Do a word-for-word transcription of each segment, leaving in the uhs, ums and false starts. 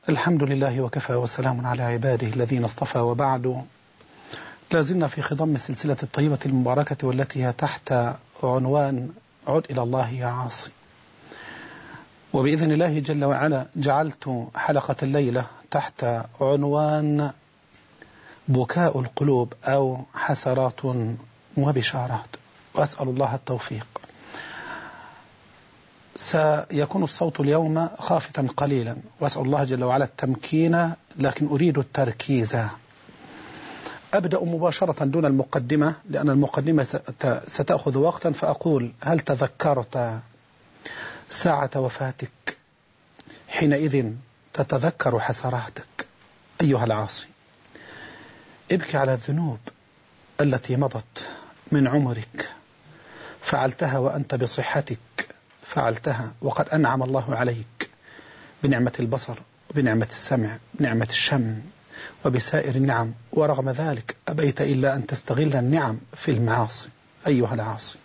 الحمد لله وكفى وسلام على عباده الذين اصطفى، وبعد. لازلنا في خضم سلسلة الطيبة المباركة والتي هي تحت عنوان عد إلى الله يا عاصي. وبإذن الله جل وعلا جعلت حلقة الليلة تحت عنوان بكاء القلوب أو حسرات وبشارات، وأسأل الله التوفيق. سيكون الصوت اليوم خافتا قليلا، وأسأل الله جل وعلا التمكين، لكن أريد التركيز. أبدأ مباشرة دون المقدمة، لأن المقدمة ستأخذ وقتا، فأقول: هل تذكرت ساعة وفاتك؟ حينئذ تتذكر حسراتك. أيها العاصي، ابكي على الذنوب التي مضت من عمرك، فعلتها وأنت بصحتك، فعلتها وقد أنعم الله عليك بنعمة البصر وبنعمة السمع بنعمة الشم وبسائر النعم، ورغم ذلك أبيت إلا أن تستغل النعم في المعاصي. أيها العاصي،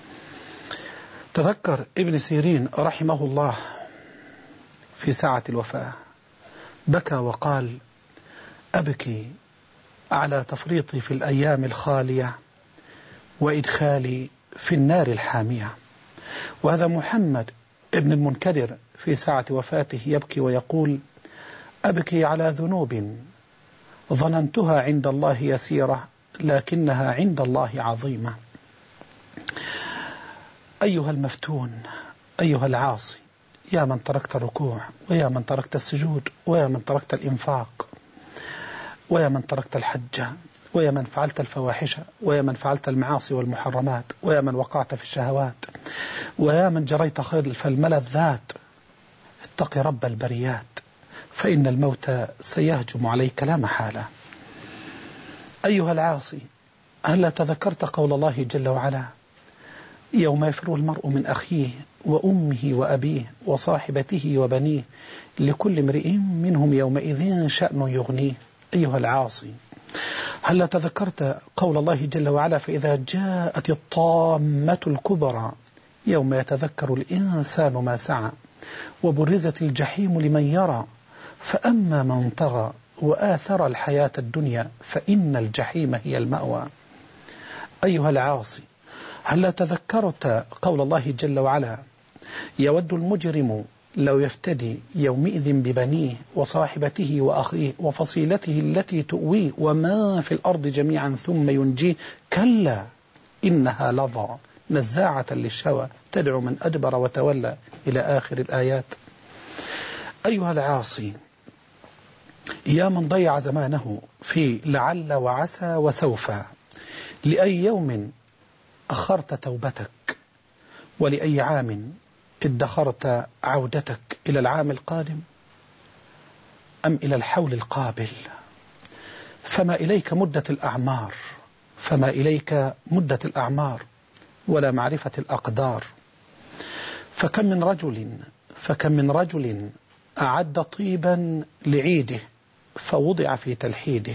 تذكر ابن سيرين رحمه الله في ساعة الوفاة بكى وقال: أبكي على تفريطي في الأيام الخالية وإدخالي في النار الحامية. وهذا محمد ابن المنكدر في ساعة وفاته يبكي ويقول: أبكي على ذنوب ظننتها عند الله يسيرة لكنها عند الله عظيمة. أيها المفتون، أيها العاصي، يا من تركت الركوع، ويا من تركت السجود، ويا من تركت الإنفاق، ويا من تركت الحج، ويا من فعلت الفواحش، ويا من فعلت المعاصي والمحرمات، ويا من وقعت في الشهوات، ويا من جريت خلف الملذات، اتق رب البريات، فإن الموت سيهجم عليك لا محالة. أيها العاصي، هل تذكرت قول الله جل وعلا: يوم يفر المرء من أخيه وأمه وأبيه وصاحبته وبنيه لكل امرئ منهم يومئذ شأن يغنيه. أيها العاصي، هل تذكرت قول الله جل وعلا: فإذا جاءت الطامة الكبرى يوم يتذكر الإنسان ما سعى وبرزت الجحيم لمن يرى فأما من طغى وآثر الحياة الدنيا فإن الجحيم هي المأوى. أيها العاصي، هل تذكرت قول الله جل وعلا: يود المجرم لو يفتدي يومئذ ببنيه وصاحبته وأخيه وفصيلته التي تؤويه وما في الأرض جميعا ثم ينجيه كلا إنها لظى نزاعة للشوى تدعو من أدبر وتولى إلى آخر الآيات. أيها العاصي، يا من ضيع زمانه في لعل وعسى وسوف، لأي يوم أخرت توبتك؟ ولأي عام ادخرت عودتك؟ إلى العام القادم أم إلى الحول القابل؟ فما إليك مدة الأعمار فما إليك مدة الأعمار ولا معرفة الأقدار. فكم من رجل فكم من رجل أعد طيبا لعيده فوضع في تلحيده،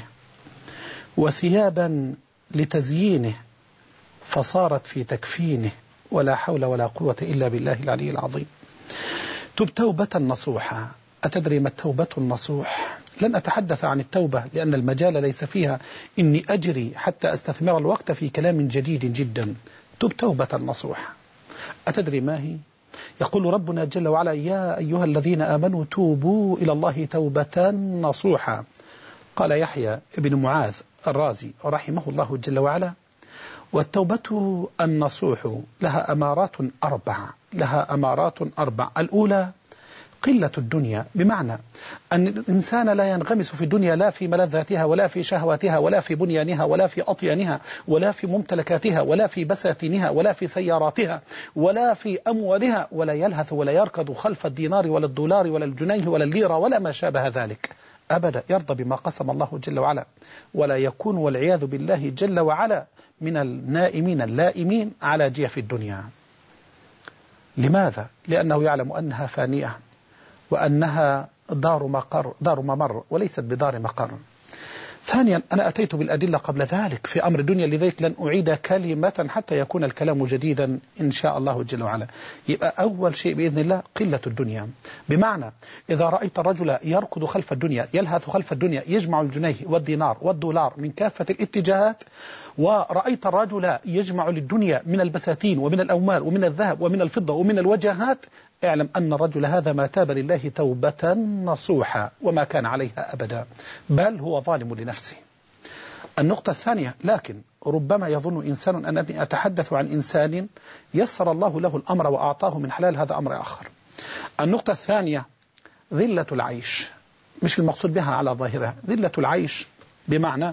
وثيابا لتزيينه فصارت في تكفينه، ولا حول ولا قوة إلا بالله العلي العظيم. تب توبة نصوحة. أتدري ما التوبة النصوح؟ لن أتحدث عن التوبة لأن المجال ليس فيها إني أجري حتى أستثمر الوقت في كلام جديد جدا. تب توبة نصوحة. أتدري ما هي؟ يقول ربنا جل وعلا: يا أيها الذين آمنوا توبوا إلى الله توبة نصوحا. قال يحيى ابن معاذ الرازي رحمه الله جل وعلا: والتوبة النصوح لها أمارات أربع لها أمارات أربع الأولى قلة الدنيا، بمعنى أن الإنسان لا ينغمس في الدنيا لا في ملذاتها ولا في شهواتها ولا في بنيانها ولا في أطيانها ولا في ممتلكاتها ولا في بساتينها ولا في سياراتها ولا في أموالها، ولا يلهث ولا يركض خلف الدينار ولا الدولار ولا الجنيه ولا الليرة ولا ما شابه ذلك أبدا. يرضى بما قسم الله جل وعلا، ولا يكون والعياذ بالله جل وعلا من النائمين اللائمين على جيف الدنيا. لماذا؟ لأنه يعلم أنها فانية وأنها دار مقر دار ممر وليست بدار مقر. ثانيا أنا أتيت بالأدلة قبل ذلك في أمر الدنيا، لذلك لن أعيد كلمة حتى يكون الكلام جديدا إن شاء الله جل وعلا. يبقى أول شيء بإذن الله قلة الدنيا، بمعنى إذا رأيت الرجل يركض خلف الدنيا، يلهث خلف الدنيا، يجمع الجنيه والدينار والدولار من كافة الاتجاهات، ورأيت الرجل يجمع للدنيا من البساتين ومن الأموال ومن الذهب ومن الفضة ومن الوجهات، اعلم أن الرجل هذا ما تاب لله توبة نصوحة وما كان عليها أبدا، بل هو ظالم لنفسه. النقطة الثانية، لكن ربما يظن إنسان أنني أتحدث عن إنسان يسر الله له الأمر وأعطاه من حلال، هذا أمر آخر. النقطة الثانية ذلة العيش، مش المقصود بها على ظاهرها، ذلة العيش بمعنى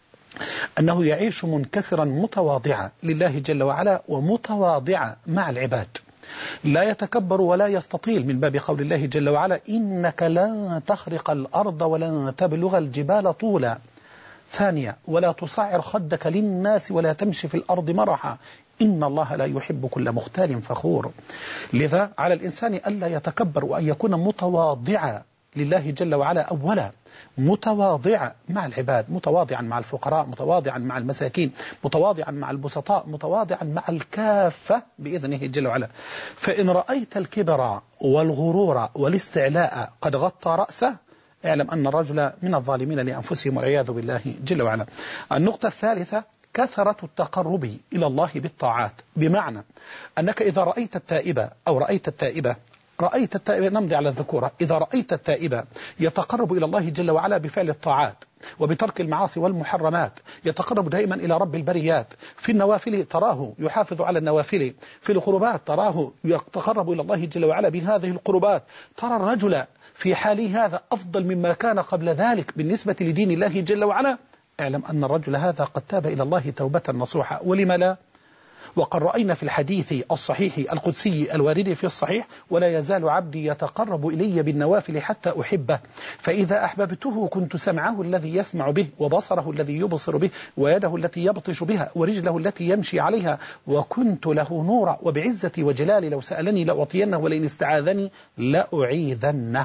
أنه يعيش منكسرا متواضعا لله جل وعلا ومتواضعا مع العباد، لا يتكبر ولا يستطيل، من باب قول الله جل وعلا إنك لن تخرق الأرض ولن تبلغ الجبال طولا. ثانية ولا تصعر خدك للناس ولا تمشي في الأرض مرحا إن الله لا يحب كل مختال فخور. لذا على الإنسان ألا يتكبر وأن يكون متواضعا لله جل وعلا، أولا متواضعا مع العباد، متواضعا مع الفقراء، متواضعا مع المساكين، متواضعا مع البسطاء، متواضعا مع الكافة بإذنه جل وعلا. فإن رأيت الكبر والغرور والاستعلاء قد غطى رأسه، اعلم أن الرجل من الظالمين لأنفسهم والعياذ بالله جل وعلا. النقطة الثالثة كثرة التقرب إلى الله بالطاعات، بمعنى أنك إذا رأيت التائب أو رأيت التائبة رأيت التائب، نمضي على الذكورة، إذا رأيت التائب يتقرب إلى الله جل وعلا بفعل الطاعات وبترك المعاصي والمحرمات، يتقرب دائما إلى رب البريات، في النوافل تراه يحافظ على النوافل، في القربات تراه يتقرب إلى الله جل وعلا بهذه القربات، ترى الرجل في حاله هذا أفضل مما كان قبل ذلك بالنسبة لدين الله جل وعلا، اعلم أن الرجل هذا قد تاب إلى الله توبة نصوحة. ولما لا؟ وقد رأينا في الحديث الصحيح القدسي الوارد في الصحيح ولا يزال عبدي يتقرب إلي بالنوافل حتى أحبه، فإذا أحببته كنت سمعه الذي يسمع به وبصره الذي يبصر به ويده التي يبطش بها ورجله التي يمشي عليها، وكنت له نورا وبعزتي وجلالي لو سألني لأعطينه ولئن استعاذني لأعيذنه.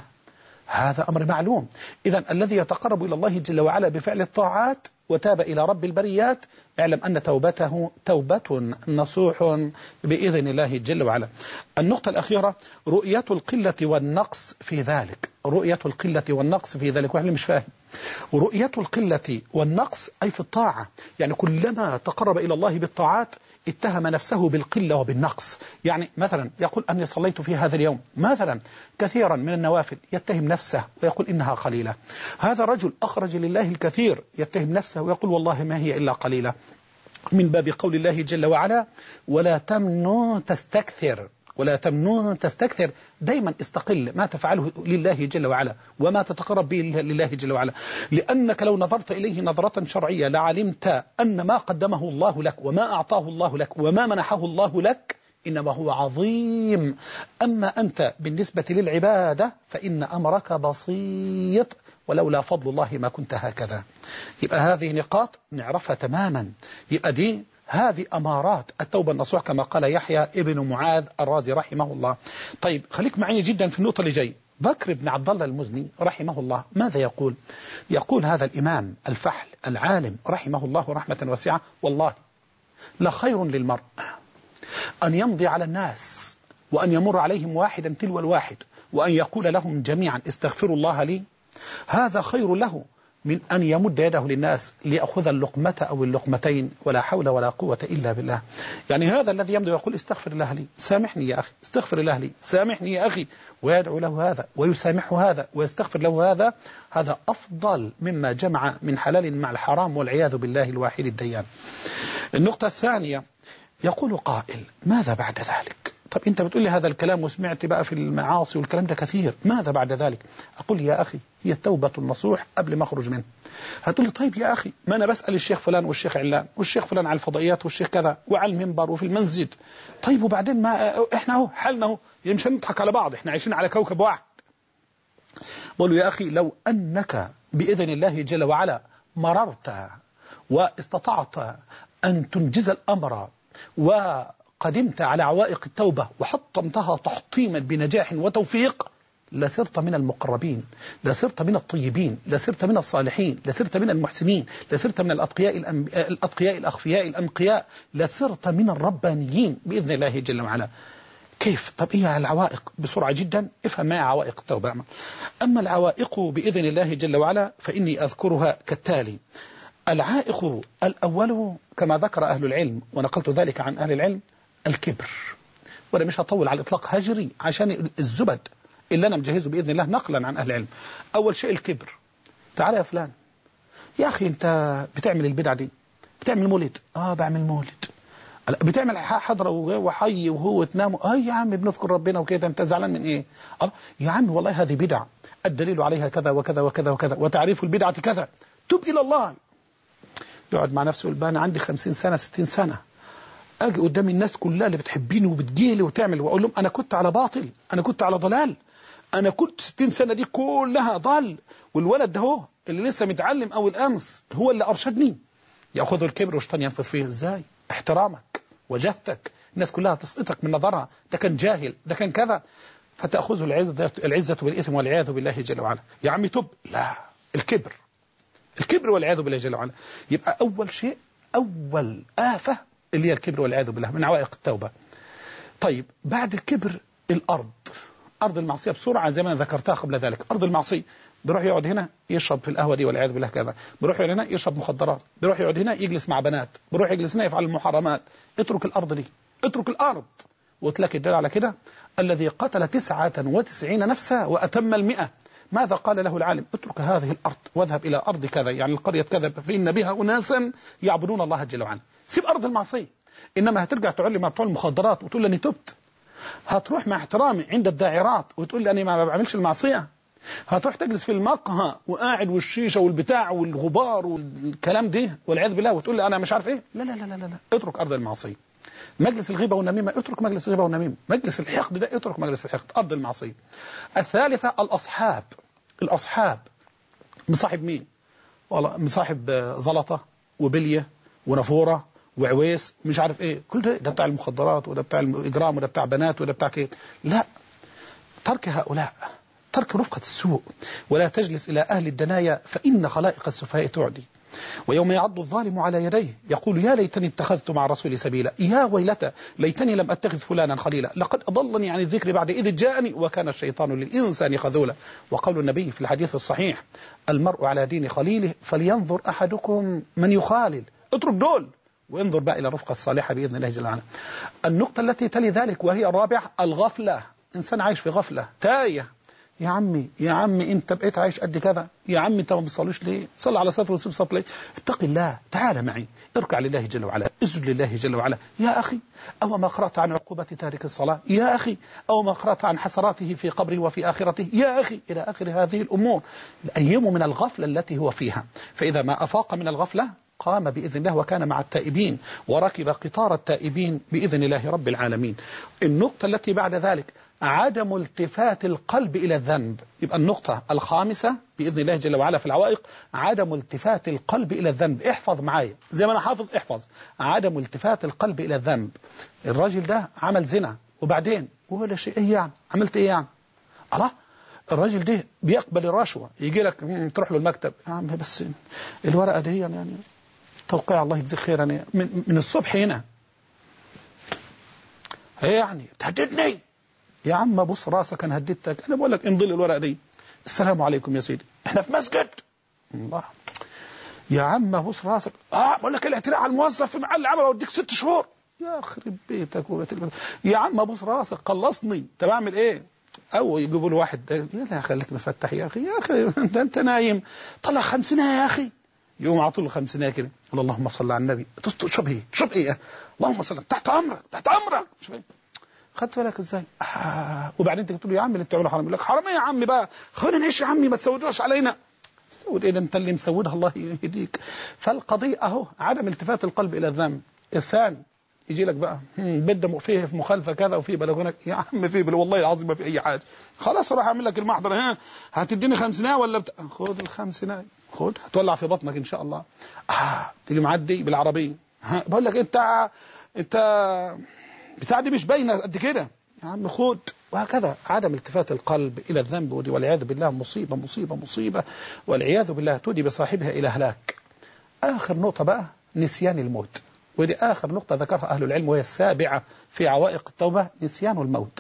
هذا أمر معلوم. إذن الذي يتقرب إلى الله جل وعلا بفعل الطاعات وتاب إلى رب البريات، اعلم أن توبته توبة نصوح بإذن الله جل وعلا. النقطة الأخيرة رؤية القلة والنقص في ذلك، رؤية القلة والنقص في ذلك، وإحنا مش فاهم رؤية القلة والنقص أي في الطاعة، يعني كلما تقرب إلى الله بالطاعات اتهم نفسه بالقلة وبالنقص. يعني مثلا يقول أني صليت في هذا اليوم مثلا كثيرا من النوافل، يتهم نفسه ويقول إنها قليلة. هذا رجل أخرج لله الكثير يتهم نفسه ويقول والله ما هي إلا قليلة، من باب قول الله جل وعلا ولا تمنن تستكثر، ولا تمنن تستكثر، دايما استقل ما تفعله لله جل وعلا وما تتقرب به لله جل وعلا، لأنك لو نظرت إليه نظرة شرعية لعلمت أن ما قدمه الله لك وما أعطاه الله لك وما منحه الله لك إنما هو عظيم. أما أنت بالنسبة للعبادة فإن أمرك بسيط، ولولا فضل الله ما كنت هكذا. يبقى هذه نقاط نعرفها تماما. يبقى دي هذه أمارات التوبة النصوح كما قال يحيى ابن معاذ الرازي رحمه الله. طيب خليك معي جدا في النقطة اللي جاي. بكر بن عبد الله المزني رحمه الله ماذا يقول؟ يقول هذا الإمام الفحل العالم رحمه الله رحمة واسعة والله لخير للمرء أن يمضي على الناس وأن يمر عليهم واحدا تلو الواحد وأن يقول لهم جميعا استغفروا الله لي، هذا خير له من أن يمد يده للناس ليأخذ اللقمة أو اللقمتين، ولا حول ولا قوة إلا بالله. يعني هذا الذي يمضي ويقول استغفر الله لي، سامحني يا أخي، استغفر الله لي، سامحني يا أخي، ويدعو له هذا ويسامحه هذا ويستغفر له هذا، هذا أفضل مما جمع من حلال مع الحرام والعياذ بالله الواحد الديان. النقطة الثانية يقول قائل ماذا بعد ذلك؟ طب أنت بتقول لي هذا الكلام وسمعت بقى في المعاصي والكلام ده كثير، ماذا بعد ذلك؟ أقول يا أخي هي التوبة النصوح قبل ما أخرج منه. هتقول لي طيب يا أخي ما أنا بسأل الشيخ فلان والشيخ علان والشيخ فلان على الفضائيات والشيخ كذا وعلى المنبر وفي المسجد، طيب وبعدين ما إحنا هو حالنا هو مش هنضحك على بعض، إحنا عايشين على كوكب واحد. بقول يا أخي لو أنك بإذن الله جل وعلا مررت واستطعت أن تنجز الأمر وقدمت على عوائق التوبة وحطمتها تحطيما بنجاح وتوفيق، لصرت من المقربين، لصرت من الطيبين، لصرت من الصالحين، لصرت من المحسنين، لصرت من الأتقياء الأتقياء الأخفياء الأنقياء، لصرت من الربانيين بإذن الله جل وعلا. كيف؟ طب إيه العوائق؟ بسرعة جدا افهم معي عوائق التوبة. أما العوائق بإذن الله جل وعلا فإني أذكرها كالتالي. العائق الأول كما ذكر أهل العلم ونقلت ذلك عن أهل العلم الكبر، وأنا مش هطول على الإطلاق هجري عشان الزبد اللي أنا مجهزه بإذن الله نقلا عن أهل العلم. أول شيء الكبر. تعال يا فلان، يا أخي أنت بتعمل البدعة دي، بتعمل مولد؟ آه بعمل مولد. بتعمل حضرة وحي وهو تنام؟ آه يا عم بنذكر ربنا وكذا، أنت زعلان من إيه؟ آه يا عم والله هذه بدعة، الدليل عليها كذا وكذا وكذا وكذا، وتعريف البدعة كذا، تب إلى الله. يقعد مع نفسه يقول أنا عندي خمسين سنة ستين سنة، أجي قدام الناس كلها اللي بتحبيني وبتجيلي وتعمل، وأقول لهم أنا كنت على باطل، أنا كنت على ضلال، أنا كنت ستين سنة دي كلها ضل، والولد ده هو اللي لسه متعلم أول أمس هو اللي أرشدني. يأخذ الكبر والشيطان ينفذ فيه. إزاي؟ احترامك وجهتك، الناس كلها تسقطك من نظرها، ده كان جاهل، ده كان كذا، فتأخذه العزة, العزة بالإثم والعياذ بالله جل وعلا. يا عمي تب، لا، الكبر، الكبر والعياذ بالله جل وعلا. يبقى أول شيء، أول آفة اللي هي الكبر والعياذ بالله من عوائق التوبة. طيب بعد الكبر الأرض، أرض المعصية بسرعة زي ما ذكرتها قبل ذلك. أرض المعصية بيروح يقعد هنا يشرب في القهوة دي والعياذ بالله كذا، بيروح يقعد هنا يشرب مخدرات، بيروح يقعد هنا يجلس مع بنات، بيروح يجلس هنا يفعل المحرمات. اترك الأرض دي، اترك الأرض. وتلاقي الدليل على كده الذي قتل تسعة وتسعين نفسا وأتم المئة، ماذا قال له العالم؟ اترك هذه الأرض واذهب إلى أرض كذا، يعني القرية كذا، فإن بها أناسا يعبدون الله جل وعلا. سيب أرض المعصية. إنما هترجع تعلم مع بتوع المخدرات وتقول لي تبت، هتروح مع احترامي عند الداعرات وتقول لي أنا ما بعملش المعصية، هتروح تجلس في المقهى وقاعد والشيشة والبتاع والغبار والكلام ده والعياذ بالله وتقول لي أنا مش عارف إيه. لا لا لا لا لا، اترك أرض المعصية. مجلس الغيبة والنميمة اترك مجلس الغيبة والنميمة. مجلس الحقد ده اترك مجلس الحقد. أرض المعصية. الثالثة الأصحاب. الأصحاب مصاحب مين؟ والله مصاحب زلطة وبلية ونفورة وعويس مش عارف ايه، كل ده ده بتاع المخدرات وده بتاع الإجرام وده بتاع بنات وده بتاع كده. لا، ترك هؤلاء، ترك رفقة السوء، ولا تجلس إلى أهل الدنايا فإن خلائق السفهاء تعدي. ويوم يعض الظالم على يديه يقول يا ليتني اتخذت مع الرسول سبيلا، يا ويلتى ليتني لم أتخذ فلانا خليلا، لقد أضلني عن الذكر بعد إذ جاءني وكان الشيطان للإنسان خذولا. وقول النبي في الحديث الصحيح المرء على دين خليله فلينظر أحدكم من يخالل. اترك دول وانظر بقى إلى الرفقة الصالحة بإذن الله جل وعلا. النقطة التي تلي ذلك وهي الرابعة الغفلة. إنسان عايش في غفلة تايه. يا عمي يا عمي انت بقيت عايش قد كذا، يا عمي انت ما بتصليش ليه؟ صلي على صلاه الرسول صلى الله عليه وسلم. اتق الله، تعال معي، اركع لله جل وعلا، اسجد لله جل وعلا. يا اخي او ما قرات عن عقوبه تارك الصلاه؟ يا اخي او ما قرات عن حسراته في قبره وفي اخرته؟ يا اخي الى اخر هذه الامور. الايام من الغفله التي هو فيها، فاذا ما افاق من الغفله قام بإذن الله وكان مع التائبين وركب قطار التائبين بإذن الله رب العالمين. النقطة التي بعد ذلك عدم التفات القلب إلى الذنب. يبقى النقطة الخامسة بإذن الله جل وعلا في العوائق عدم التفات القلب إلى الذنب. احفظ معايا زي ما أنا حافظ، احفظ عدم التفات القلب إلى الذنب. الراجل ده عمل زنا وبعدين ولا شيء، ايه يعني عملت ايه يعني؟ الله، الراجل ده بيقبل الرشوة، يجي لك تروح له المكتب، يا عم بس الورقة دي يعني توقيع الله يجزيك خير، يعني من, من الصبح هنا هي يعني تهددني. يا عم بص راسك، انا هددتك؟ انا بقول لك امضي لي الورقه دي. السلام عليكم يا سيدي، احنا في مسجد. الله يا عم بص راسك. اه بقول لك الاعتراء على الموظف في محل عمل اوديك ست شهور. يا خرب بيتك وبيت البيت. يا عم بص راسك خلصني، انت بعمل ايه؟ او يجيبوا له واحد، لا خليك مفتح يا اخي، يا اخي انت انت نايم، طلع خمسينية يا اخي. يقوم عطوا له خمسينية كده، اللهم صل على النبي. تشرب ايه؟ تشرب ايه؟ اللهم صل، تحت امرك تحت امرك. خدت بالك ازاي؟ آه. وبعدين انت تقول له يا عم اللي بتعمله حرام، يقول لك حرام ايه يا عم بقى، خلينا نعيش يا عمي، ما تسودوش علينا. تسود ايه ده انت اللي مسودها، الله يهديك. فالقضيه اهو عدم التفات القلب الى الذنب. الثاني يجي لك بقى بده فيه في مخالفه كذا وفي بلغونك، يا عم في بل والله العظيم ما في اي حاجه، خلاص راح اعمل لك المحضر، ها هتديني خمسينية ولا بت... خد الخمسينية، خد هتولع في بطنك ان شاء الله. اه تيجي معدي بالعربيه، ها بقول لك انت انت بتاع دي مش باينه قد كده، يا عم خد وهكذا عدم التفات القلب إلى الذنب والعياذ بالله مصيبة مصيبة مصيبة، والعياذ بالله تودي بصاحبها إلى هلاك. آخر نقطة بقى نسيان الموت، ودي آخر نقطة ذكرها أهل العلم وهي السابعة في عوائق التوبة، نسيان الموت.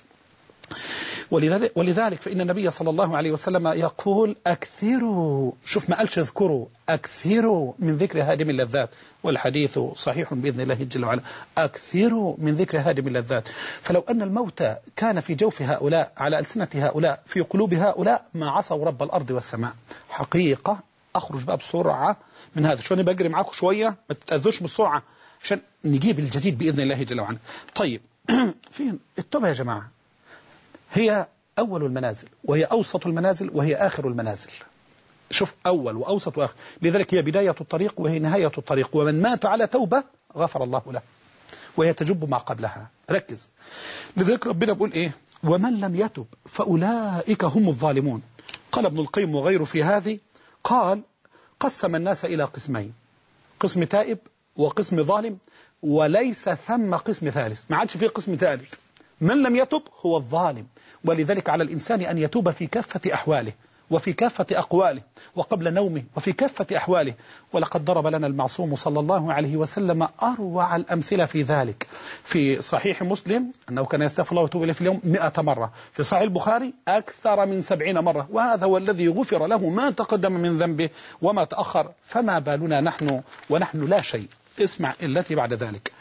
ولذلك, ولذلك فإن النبي صلى الله عليه وسلم يقول أكثروا، شوف ما قالش اذكروا، أكثروا من ذكر هادم اللذات، والحديث صحيح بإذن الله جل وعلا، أكثروا من ذكر هادم اللذات. فلو أن الموت كان في جوف هؤلاء على ألسنة هؤلاء في قلوب هؤلاء ما عصوا رب الأرض والسماء. حقيقة أخرج بقى بسرعة من هذا، شو أنا بجري معاكم شوية ما تتأذوش بالسرعة عشان نجيب الجديد بإذن الله جل وعلا. طيب فين التوبة يا جماعة؟ هي أول المنازل، وهي أوسط المنازل، وهي آخر المنازل. شوف أول وأوسط وآخر، لذلك هي بداية الطريق وهي نهاية الطريق، ومن مات على توبة غفر الله له، وهي تجب ما قبلها. ركز، لذلك ربنا بيقول إيه؟ ومن لم يتب فأولئك هم الظالمون. قال ابن القيم وغيره في هذه، قال قسم الناس إلى قسمين، قسم تائب وقسم ظالم، وليس ثم قسم ثالث، ما عادش فيه قسم ثالث. من لم يتب هو الظالم، ولذلك على الإنسان أن يتوب في كافة أحواله وفي كافة أقواله وقبل نومه وفي كافة أحواله. ولقد ضرب لنا المعصوم صلى الله عليه وسلم أروع الأمثلة في ذلك في صحيح مسلم أنه كان يستغفر الله ويتوب إليه في اليوم مئة مرة، في صحيح البخاري أكثر من سبعين مرة، وهذا هو الذي غفر له ما تقدم من ذنبه وما تأخر، فما بالنا نحن ونحن لا شيء. اسمع التي بعد ذلك.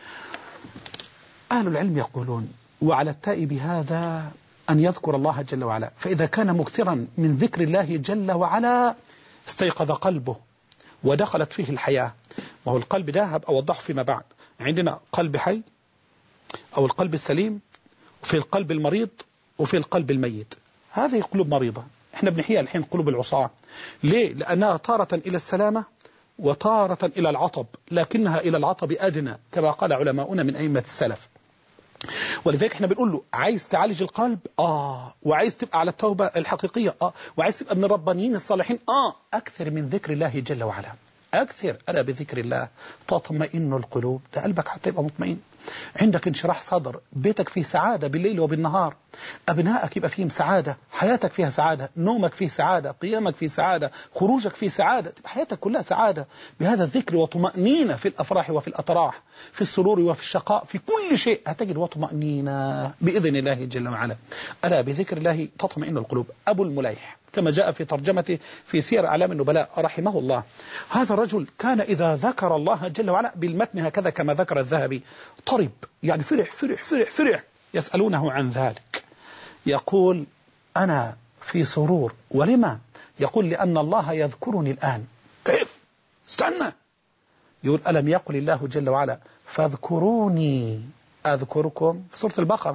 أهل العلم يقولون وعلى التائب هذا أن يذكر الله جل وعلا، فإذا كان مكثرا من ذكر الله جل وعلا استيقظ قلبه ودخلت فيه الحياة. وهو القلب ده هبقى أوضحه فيما بعد. عندنا قلب حي أو القلب السليم، وفي القلب المريض، وفي القلب الميت. هذه قلوب مريضة، احنا بنحيها الحين قلوب العصاة. ليه؟ لأنها تارة إلى السلامة وتارة إلى العطب، لكنها إلى العطب أدنى كما قال علماؤنا من أئمة السلف. ولذلك احنا بنقول له عايز تعالج القلب اه وعايز تبقى على التوبة الحقيقية اه وعايز تبقى من الربانيين الصالحين اه اكثر من ذكر الله جل وعلا. اكثر انا بذكر الله تطمئن القلوب، ده قلبك حتى يبقى مطمئن، عندك انشراح صدر، بيتك فيه سعادة بالليل وبالنهار، أبنائك يبقى فيهم سعادة، حياتك فيها سعادة، نومك فيه سعادة، قيامك فيه سعادة، خروجك فيه سعادة، تبقى حياتك كلها سعادة بهذا الذكر، وطمأنينة في الأفراح وفي الأتراح، في السرور وفي الشقاء، في كل شيء هتجد وطمأنينة بإذن الله جل وعلا. ألا بذكر الله تطمئن القلوب. أبو المليح كما جاء في ترجمته في سير أعلام النبلاء رحمه الله، هذا الرجل كان إذا ذكر الله جل وعلا بالمتن هكذا كما ذكر الذهبي طرب، يعني فرح فرح فرح فرح. يسألونه عن ذلك يقول أنا في سرور. ولما؟ يقول لأن الله يذكرني الآن. كيف؟ استنى. يقول ألم يقل الله جل وعلا فاذكروني أذكركم في سورة البقرة،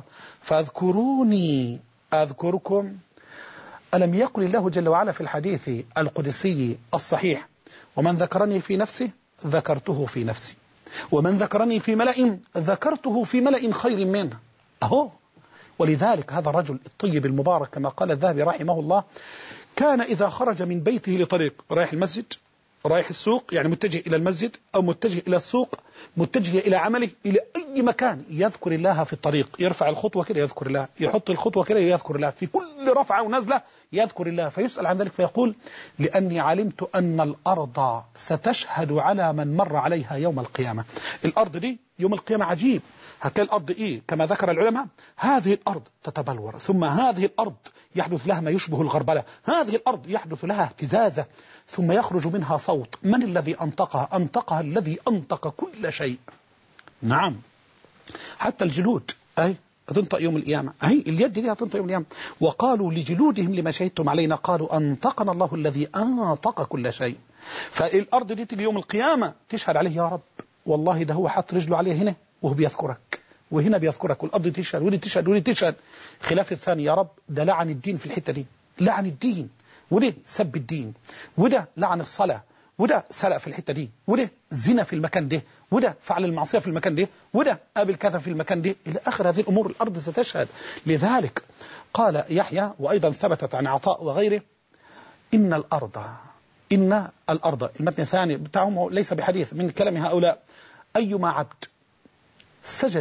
فاذكروني أذكركم. ألم يقل الله جل وعلا في الحديث القدسي الصحيح ومن ذكرني في نفسه ذكرته في نفسي، ومن ذكرني في ملأ ذكرته في ملأ خير منه. أهو. ولذلك هذا الرجل الطيب المبارك كما قال الذهبي رحمه الله كان إذا خرج من بيته لطريق، رايح المسجد، رايح السوق، يعني متجه إلى المسجد أو متجه إلى السوق، متجه إلى عمله، إلى أي مكان، يذكر الله في الطريق، يرفع الخطوة كده يذكر الله، يحط الخطوة كده يذكر الله، في كل رفعة ونزلة يذكر الله. فيسأل عن ذلك فيقول لأني علمت أن الأرض ستشهد على من مر عليها يوم القيامة. الأرض دي يوم القيامة عجيب، هتلاقي الأرض إيه كما ذكر العلماء، هذه الأرض تتبلور، ثم هذه الأرض يحدث لها ما يشبه الغربلة، هذه الأرض يحدث لها اهتزازة، ثم يخرج منها صوت. من الذي أنطقها؟ أنطقها الذي أنطق كل شيء. نعم، حتى الجلود أي هتنطق يوم القيامة، أي اليد دي هتنطق يوم القيامة. وقالوا لجلودهم لما شهدتم علينا قالوا أنطقنا الله الذي أنطق كل شيء. فالأرض دي تيجي يوم القيامة تشهد عليه يا رب والله ده هو حط رجله عليه هنا وهو بيذكرك، وهنا بيذكرك، والأرض تشهد ودي تشهد ودي تشهد. خلاف الثاني يا رب ده لعن الدين في الحتة دي، لعن الدين، وده سب الدين، وده لعن الصلاة، وده سرق في الحتة دي، وده زنا في المكان ده، وده فعل المعصية في المكان ده، وده قابل كذا في المكان ده، إلى آخر هذه الأمور الأرض ستشهد. لذلك قال يحيى وأيضا ثبتت عن عطاء وغيره إن الأرض إن الأرض المتن الثاني بتاعهم ليس بحديث من كلام هؤلاء أيما عبد سجد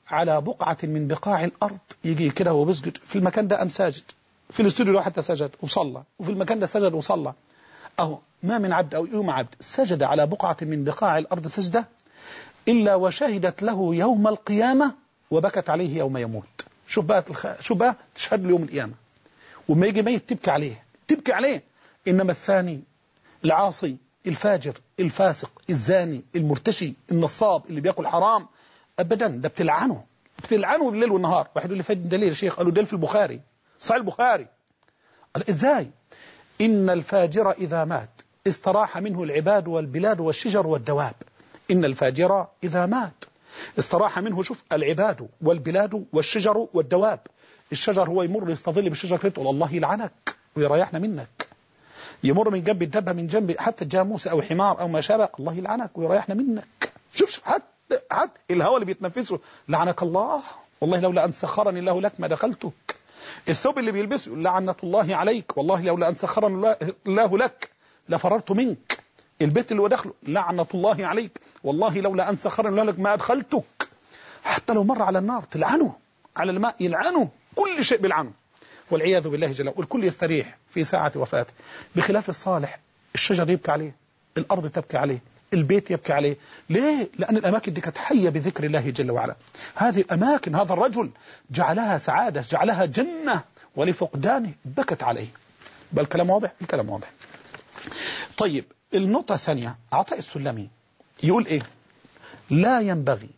على بقعة من بقاع الأرض، يجي كده وهو بيسجد في المكان ده أم ساجد، في الاستوديو ده حتى سجد وصلى، وفي المكان ده سجد وصلى. أهو ما من عبد أو يوم عبد سجد على بقعة من بقاع الأرض سجدة إلا وشهدت له يوم القيامة وبكت عليه يوم يموت. شوف بقى الخ... شوف بقى تشهد له يوم القيامة، وما يجي ميت تبكي عليه تبكي عليه. إنما الثاني العاصي الفاجر الفاسق الزاني المرتشي النصاب اللي بياكل حرام أبدا، ده بتلعنه بتلعنه بالليل والنهار. واحد يقول لي فين دليل يا شيخ؟ قالوا دليل في البخاري، صحيح البخاري. قال إزاي؟ إن الفاجر إذا مات استراح منه العباد والبلاد والشجر والدواب. إن الفاجر إذا مات استراح منه، شوف، العباد والبلاد والشجر والدواب. الشجر هو يمر يستظل بالشجر يقول الله يلعنك ويريحنا منك. يمر من جنب الدبة من جنب حتى جاموس أو حمار أو ما شابه، الله يلعنك ويريحنا منك. شوف شوف حتى حتى الهواء اللي بيتنفسه لعنك الله، والله لولا أن سخرني الله لك ما دخلتك. الثوب اللي بيلبسه لعنة الله عليك، والله لولا أن سخرني الله لك لفررت منك. البيت اللي هو داخله لعنة الله عليك، والله لولا أن سخرني الله لك ما أدخلتك. حتى لو مر على النار تلعنه، على الماء يلعنه، كل شيء بيلعنه والعياذ بالله جل وعلا. والكل يستريح في ساعة وفاته. بخلاف الصالح، الشجر يبكي عليه، الأرض تبكي عليه، البيت يبكي عليه. ليه؟ لأن الأماكن دي كانت حية بذكر الله جل وعلا. هذه الأماكن هذا الرجل جعلها سعادة، جعلها جنة، ولفقدانه بكت عليه. بل الكلام واضح؟ الكلام واضح. طيب النقطة الثانية، عطاء السلمي يقول إيه؟ لا ينبغي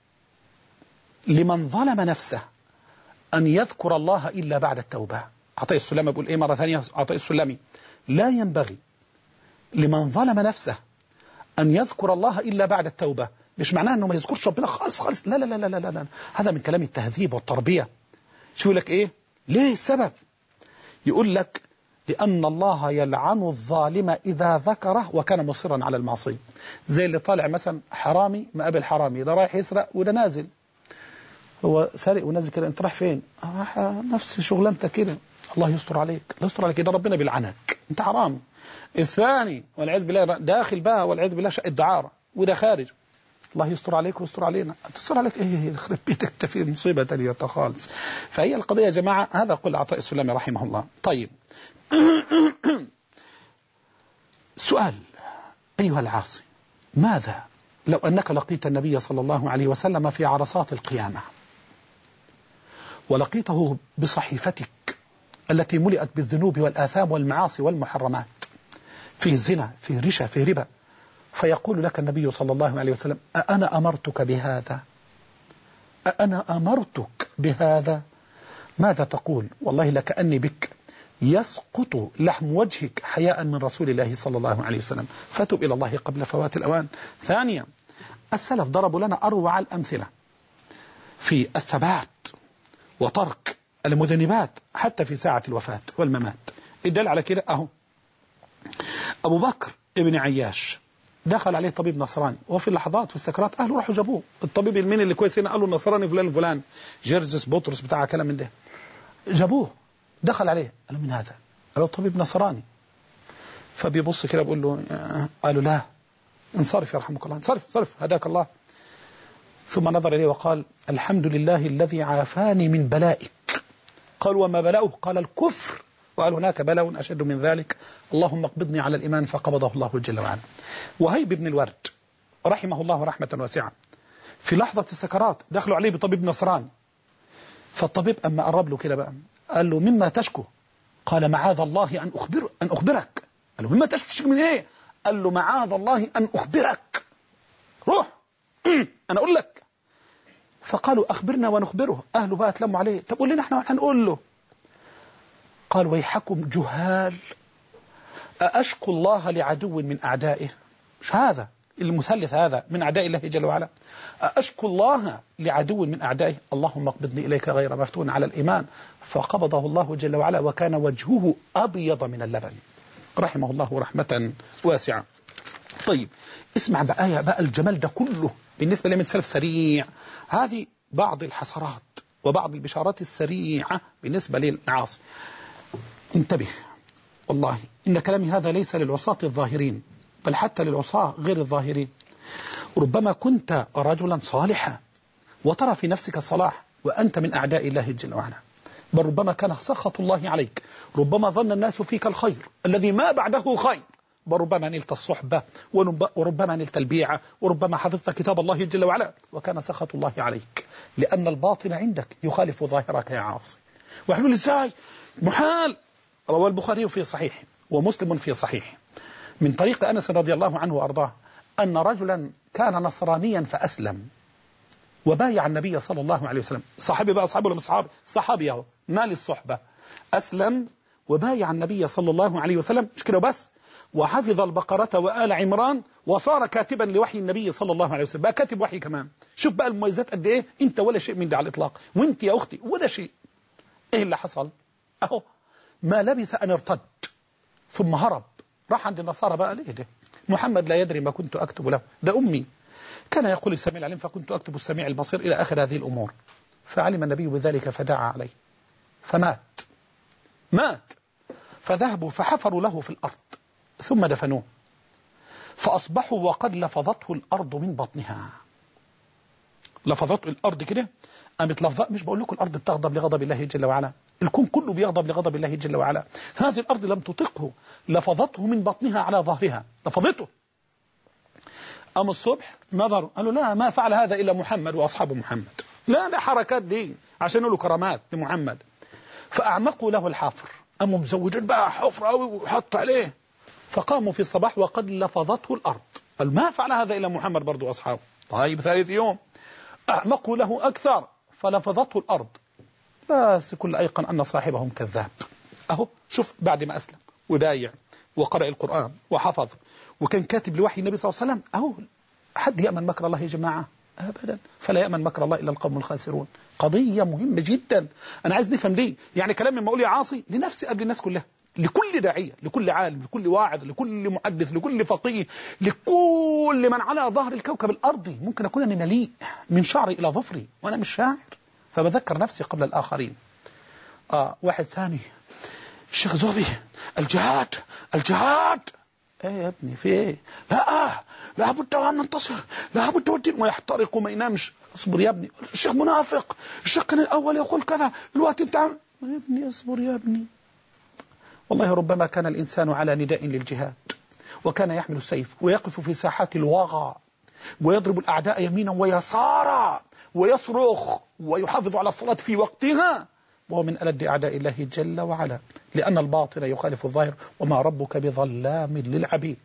لمن ظلم نفسه أن يذكر الله إلا بعد التوبة. عطاء السلمي بيقول إيه مرة ثانية؟ عطاء السلمي لا ينبغي لمن ظلم نفسه أن يذكر الله إلا بعد التوبة. مش معناه أنه ما يذكرش ربنا خالص خالص، لا لا لا لا لا لا، هذا من كلام التهذيب والتربية. شو لك إيه؟ ليه السبب؟ يقول لك لأن الله يلعن الظالم إذا ذكره وكان مصرا على المعصية. زي اللي طالع مثلا حرامي ما قبل حرامي، ده رايح يسرق وده نازل، هو سارق ونازل كده، انت رايح فين؟ رايح نفس شغلانتك كده، الله يستر عليك، الله يستر عليك، ده ربنا بيلعنك، انت حرامي. الثاني والعياذ بالله داخل بقى والعياذ بالله شقة دعارة وده خارج، الله يستر عليك ويستر علينا. تستر عليك ايه؟ يخرب بيتك، انت في مصيبة تانية خالص. فهي القضية يا جماعة، هذا قول عطاء السلمي رحمه الله. طيب سؤال أيها العاصي، ماذا لو أنك لقيت النبي صلى الله عليه وسلم في عرصات القيامة ولقيته بصحيفتك التي ملئت بالذنوب والآثام والمعاصي والمحرمات، فيه زنا، فيه رشا، فيه ربا، فيقول لك النبي صلى الله عليه وسلم أأنا أمرتك بهذا؟ أأنا أمرتك بهذا؟ ماذا تقول؟ والله لكأني بك يسقط لحم وجهك حياء من رسول الله صلى الله عليه وسلم. فتب إلى الله قبل فوات الأوان. ثانيا، السلف ضربوا لنا أروع الأمثلة في الثبات وترك المذنبات حتى في ساعة الوفاة والممات. الدل على كده أهو أبو بكر ابن عياش دخل عليه طبيب نصراني وفي اللحظات في السكرات أهله راحوا جابوه. الطبيب المين اللي كويس هنا قالوا النصراني فلان فلان جيرجس بطرس بتاع كلام من ده، جابوه دخل عليه قالوا من هذا؟ قالوا طبيب نصراني. فبيبص كده بيقول له قالوا لا انصرف يرحمك الله، انصرف انصرف هداك الله. ثم نظر إليه وقال الحمد لله الذي عافاني من بلائك. قال وما بلاؤه؟ قال الكفر. وقال هناك بلاء أشد من ذلك، اللهم اقبضني على الإيمان، فقبضه الله جل وعلا. وهيب بن الورد رحمه الله رحمة واسعة في لحظة السكرات دخلوا عليه بطبيب نصراني، فالطبيب أما قرب له كده بقى قال له مما تشكو؟ قال معاذ الله أن أخبر أن أخبرك. قال له مما تشكو من إيه؟ قال له معاذ الله أن أخبرك، روح أنا أقول لك. فقالوا أخبرنا ونخبره. أهله بقى تلموا عليه، طب قول لنا احنا هنقول له. قال ويحكم جهال، أأشكو الله لعدو من أعدائه؟ مش هذا المثلث هذا من أعداء الله جل وعلا؟ أأشكو الله لعدو من أعدائه؟ اللهم اقبضني إليك غير مفتون على الإيمان، فقبضه الله جل وعلا وكان وجهه أبيض من اللبن رحمه الله رحمة واسعة. طيب اسمع بقى بقى الجمال ده كله بالنسبة لمن سلف سريع. هذه بعض الحسرات وبعض البشارات السريعة بالنسبة للعاصي. انتبه، والله إن كلامي هذا ليس للعصاة الظاهرين بل حتى للعصاة غير الظاهرين. ربما كنت رجلا صالحا وترى في نفسك الصلاح وأنت من أعداء الله جل وعلا، بل ربما كان سخط الله عليك، ربما ظن الناس فيك الخير الذي ما بعده خير، بل ربما نلت الصحبة وربما نلت البيعة وربما حفظت كتاب الله جل وعلا وكان سخط الله عليك، لأن الباطن عندك يخالف ظاهرك يا عاصي. وحلول ازاي؟ محال. روى البخاري في صحيح ومسلم في صحيح من طريق أنس رضي الله عنه وأرضاه أن رجلا كان نصرانيا فأسلم وبايع النبي صلى الله عليه وسلم. صحابي بقى، صحابي ولا مش صحابي؟ صحابي اهو، مال الصحبة، أسلم وبايع النبي صلى الله عليه وسلم، مش كده بس، وحفظ البقرة وآل عمران وصار كاتبا لوحي النبي صلى الله عليه وسلم، بقى كاتب وحي كمان. شوف بقى المميزات قد ايه، انت ولا شيء من ده على الإطلاق، وانت يا أختي ولا شيء. ايه اللي حصل؟ اهو ما لبث أن ارتد ثم هرب، راح عند النصارى بقى. ليه ده؟ محمد لا يدري ما كنت أكتب له، ده أمي كان يقول السميع العليم فكنت أكتب السميع البصير إلى آخر هذه الأمور. فعلم النبي بذلك فدعا عليه فمات مات فذهبوا فحفروا له في الأرض ثم دفنوه، فأصبحوا وقد لفظته الأرض من بطنها. لفظته الأرض كده قامت لفظة، مش بقول لكم الأرض بتغضب لغضب الله جل وعلا، الكون كله بيغضب لغضب الله جل وعلا، هذه الأرض لم تطقه، لفظته من بطنها على ظهرها، لفظته. أم الصبح نظر قالوا لا ما فعل هذا إلا محمد وأصحاب محمد، لا لا حركات دي عشان له كرامات لمحمد. فأعمقوا له الحافر، أموا مزوجين بقى حفر قوي وحط عليه، فقاموا في الصباح وقد لفظته الأرض، قال ما فعل هذا إلا محمد برضو وأصحابه. طيب ثالث يوم أعمقوا له أكثر فلفظته الأرض، بس كل أيقن أن صاحبهم كذاب. أهو شوف بعد ما أسلم وبايع وقرأ القرآن وحفظ وكان كاتب لوحي النبي صلى الله عليه وسلم، أهو حد يأمن مكر الله يا جماعة؟ أبدا، فلا يأمن مكر الله إلا القوم الخاسرون. قضية مهمة جدا، أنا عايز نفهم ليه. يعني كلام من مقول يا عاصي لنفسي قبل الناس كلها، لكل داعية، لكل عالم، لكل واعظ، لكل محدث، لكل فقيه، لكل من على ظهر الكوكب الأرضي. ممكن أكون أنا مليء من شعري إلى ظفري وأنا مش شاعر، فبذكر نفسي قبل الآخرين. آه واحد ثاني، الشيخ زوبي الجهاد الجهاد. ايه يا ابني في ايه؟ لا لا بد ان ننتصر، لا بد والدين ويحترق وما ينامش. اصبر يا ابني، الشيخ منافق، الشيخ كان الاول يقول كذا الوقت انت عم... يا ابني اصبر يا ابني. والله ربما كان الانسان على نداء للجهاد وكان يحمل السيف ويقف في ساحات الوغى ويضرب الاعداء يمينا ويسارا ويصرخ ويحافظ على الصلاة في وقتها، وهو من ألد أعداء الله جل وعلا، لأن الباطن يخالف الظاهر وما ربك بظلام للعبيد.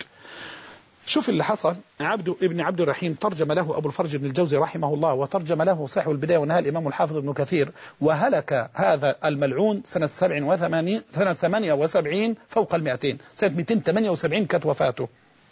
شوف اللي حصل. عبد ابن عبد الرحيم ترجم له أبو الفرج بن الجوزي رحمه الله، وترجم له صاحب البداية والنهاية الإمام الحافظ ابن كثير، وهلك هذا الملعون سنة سبع وثمانين سنة ثمانية وسبعين فوق المئتين، سنة مئتين وثمانية وسبعين كانت وفاته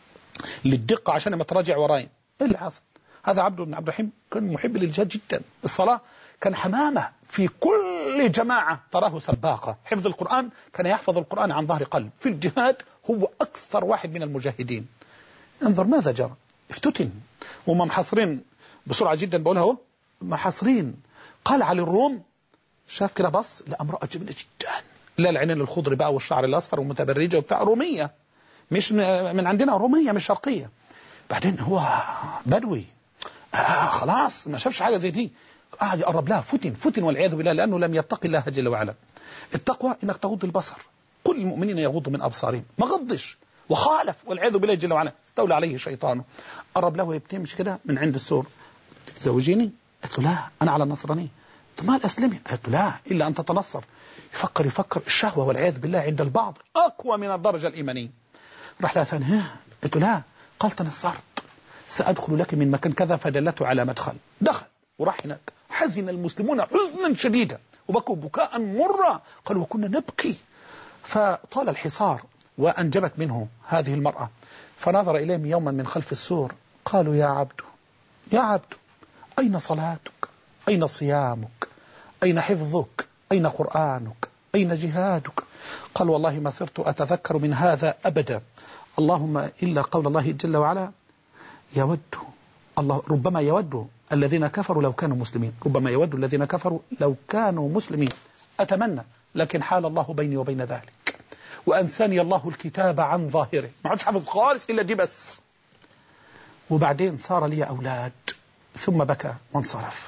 للدقة عشان ما تراجع وراين. إيه اللي حصل؟ هذا عبد بن عبد الرحيم كان محب للجهاد جدا، الصلاة كان حمامة في كل جماعة تراه سباقة، حفظ القرآن كان يحفظ القرآن عن ظهر قلب، في الجهاد هو أكثر واحد من المجاهدين. انظر ماذا جرى، افتتن وما محصرين بسرعة جدا بقولها اهو، محصرين قلعة للروم، شاف كده بص لا امرأة جميلة جدا، لا العينين الخضر بقى والشعر الأصفر ومتبرجة وبتاع، رومية مش من عندنا، رومية مش شرقية. بعدين هو بدوي آه خلاص ما شافش حاجة زي دي، قاعد يقرب لها، فتن فتن والعياذ بالله، لأنه لم يتقي الله جل وعلا. التقوى إنك تغض البصر، كل المؤمنين يغضوا من أبصارهم، ما غضش وخالف والعياذ بالله جل وعلا، استولى عليه شيطانه. قرب له يبتمش كده من عند السور، تتزوجيني؟ قلت له لا أنا على النصرانية. طب ما الأسلمي؟ قلت له لا إلا أن تتنصر. يفكر يفكر الشهوة والعياذ بالله عند البعض أقوى من الدرجة الإيمانية. راح لها ثاني، قلت له لا، قال تنصرت، سأدخل لك من مكان كذا، فدلته على مدخل، دخل وراح هناك. حزن المسلمون حزنا شديدا وبكوا بكاء مرة، قالوا وكنا نبكي. فطال الحصار وأنجبت منه هذه المرأة، فنظر إليهم يوما من خلف السور، قالوا يا عبد يا عبد أين صلاتك؟ أين صيامك؟ أين حفظك؟ أين قرآنك؟ أين جهادك؟ قال والله ما صرت أتذكر من هذا أبدا، اللهم إلا قول الله جل وعلا يود الله ربما يود الذين كفروا لو كانوا مسلمين، ربما يود الذين كفروا لو كانوا مسلمين، أتمنى لكن حال الله بيني وبين ذلك، وأنساني الله الكتاب عن ظاهره، ما عادش حافظ خالص إلا دي بس. وبعدين صار لي أولاد، ثم بكى وانصرف.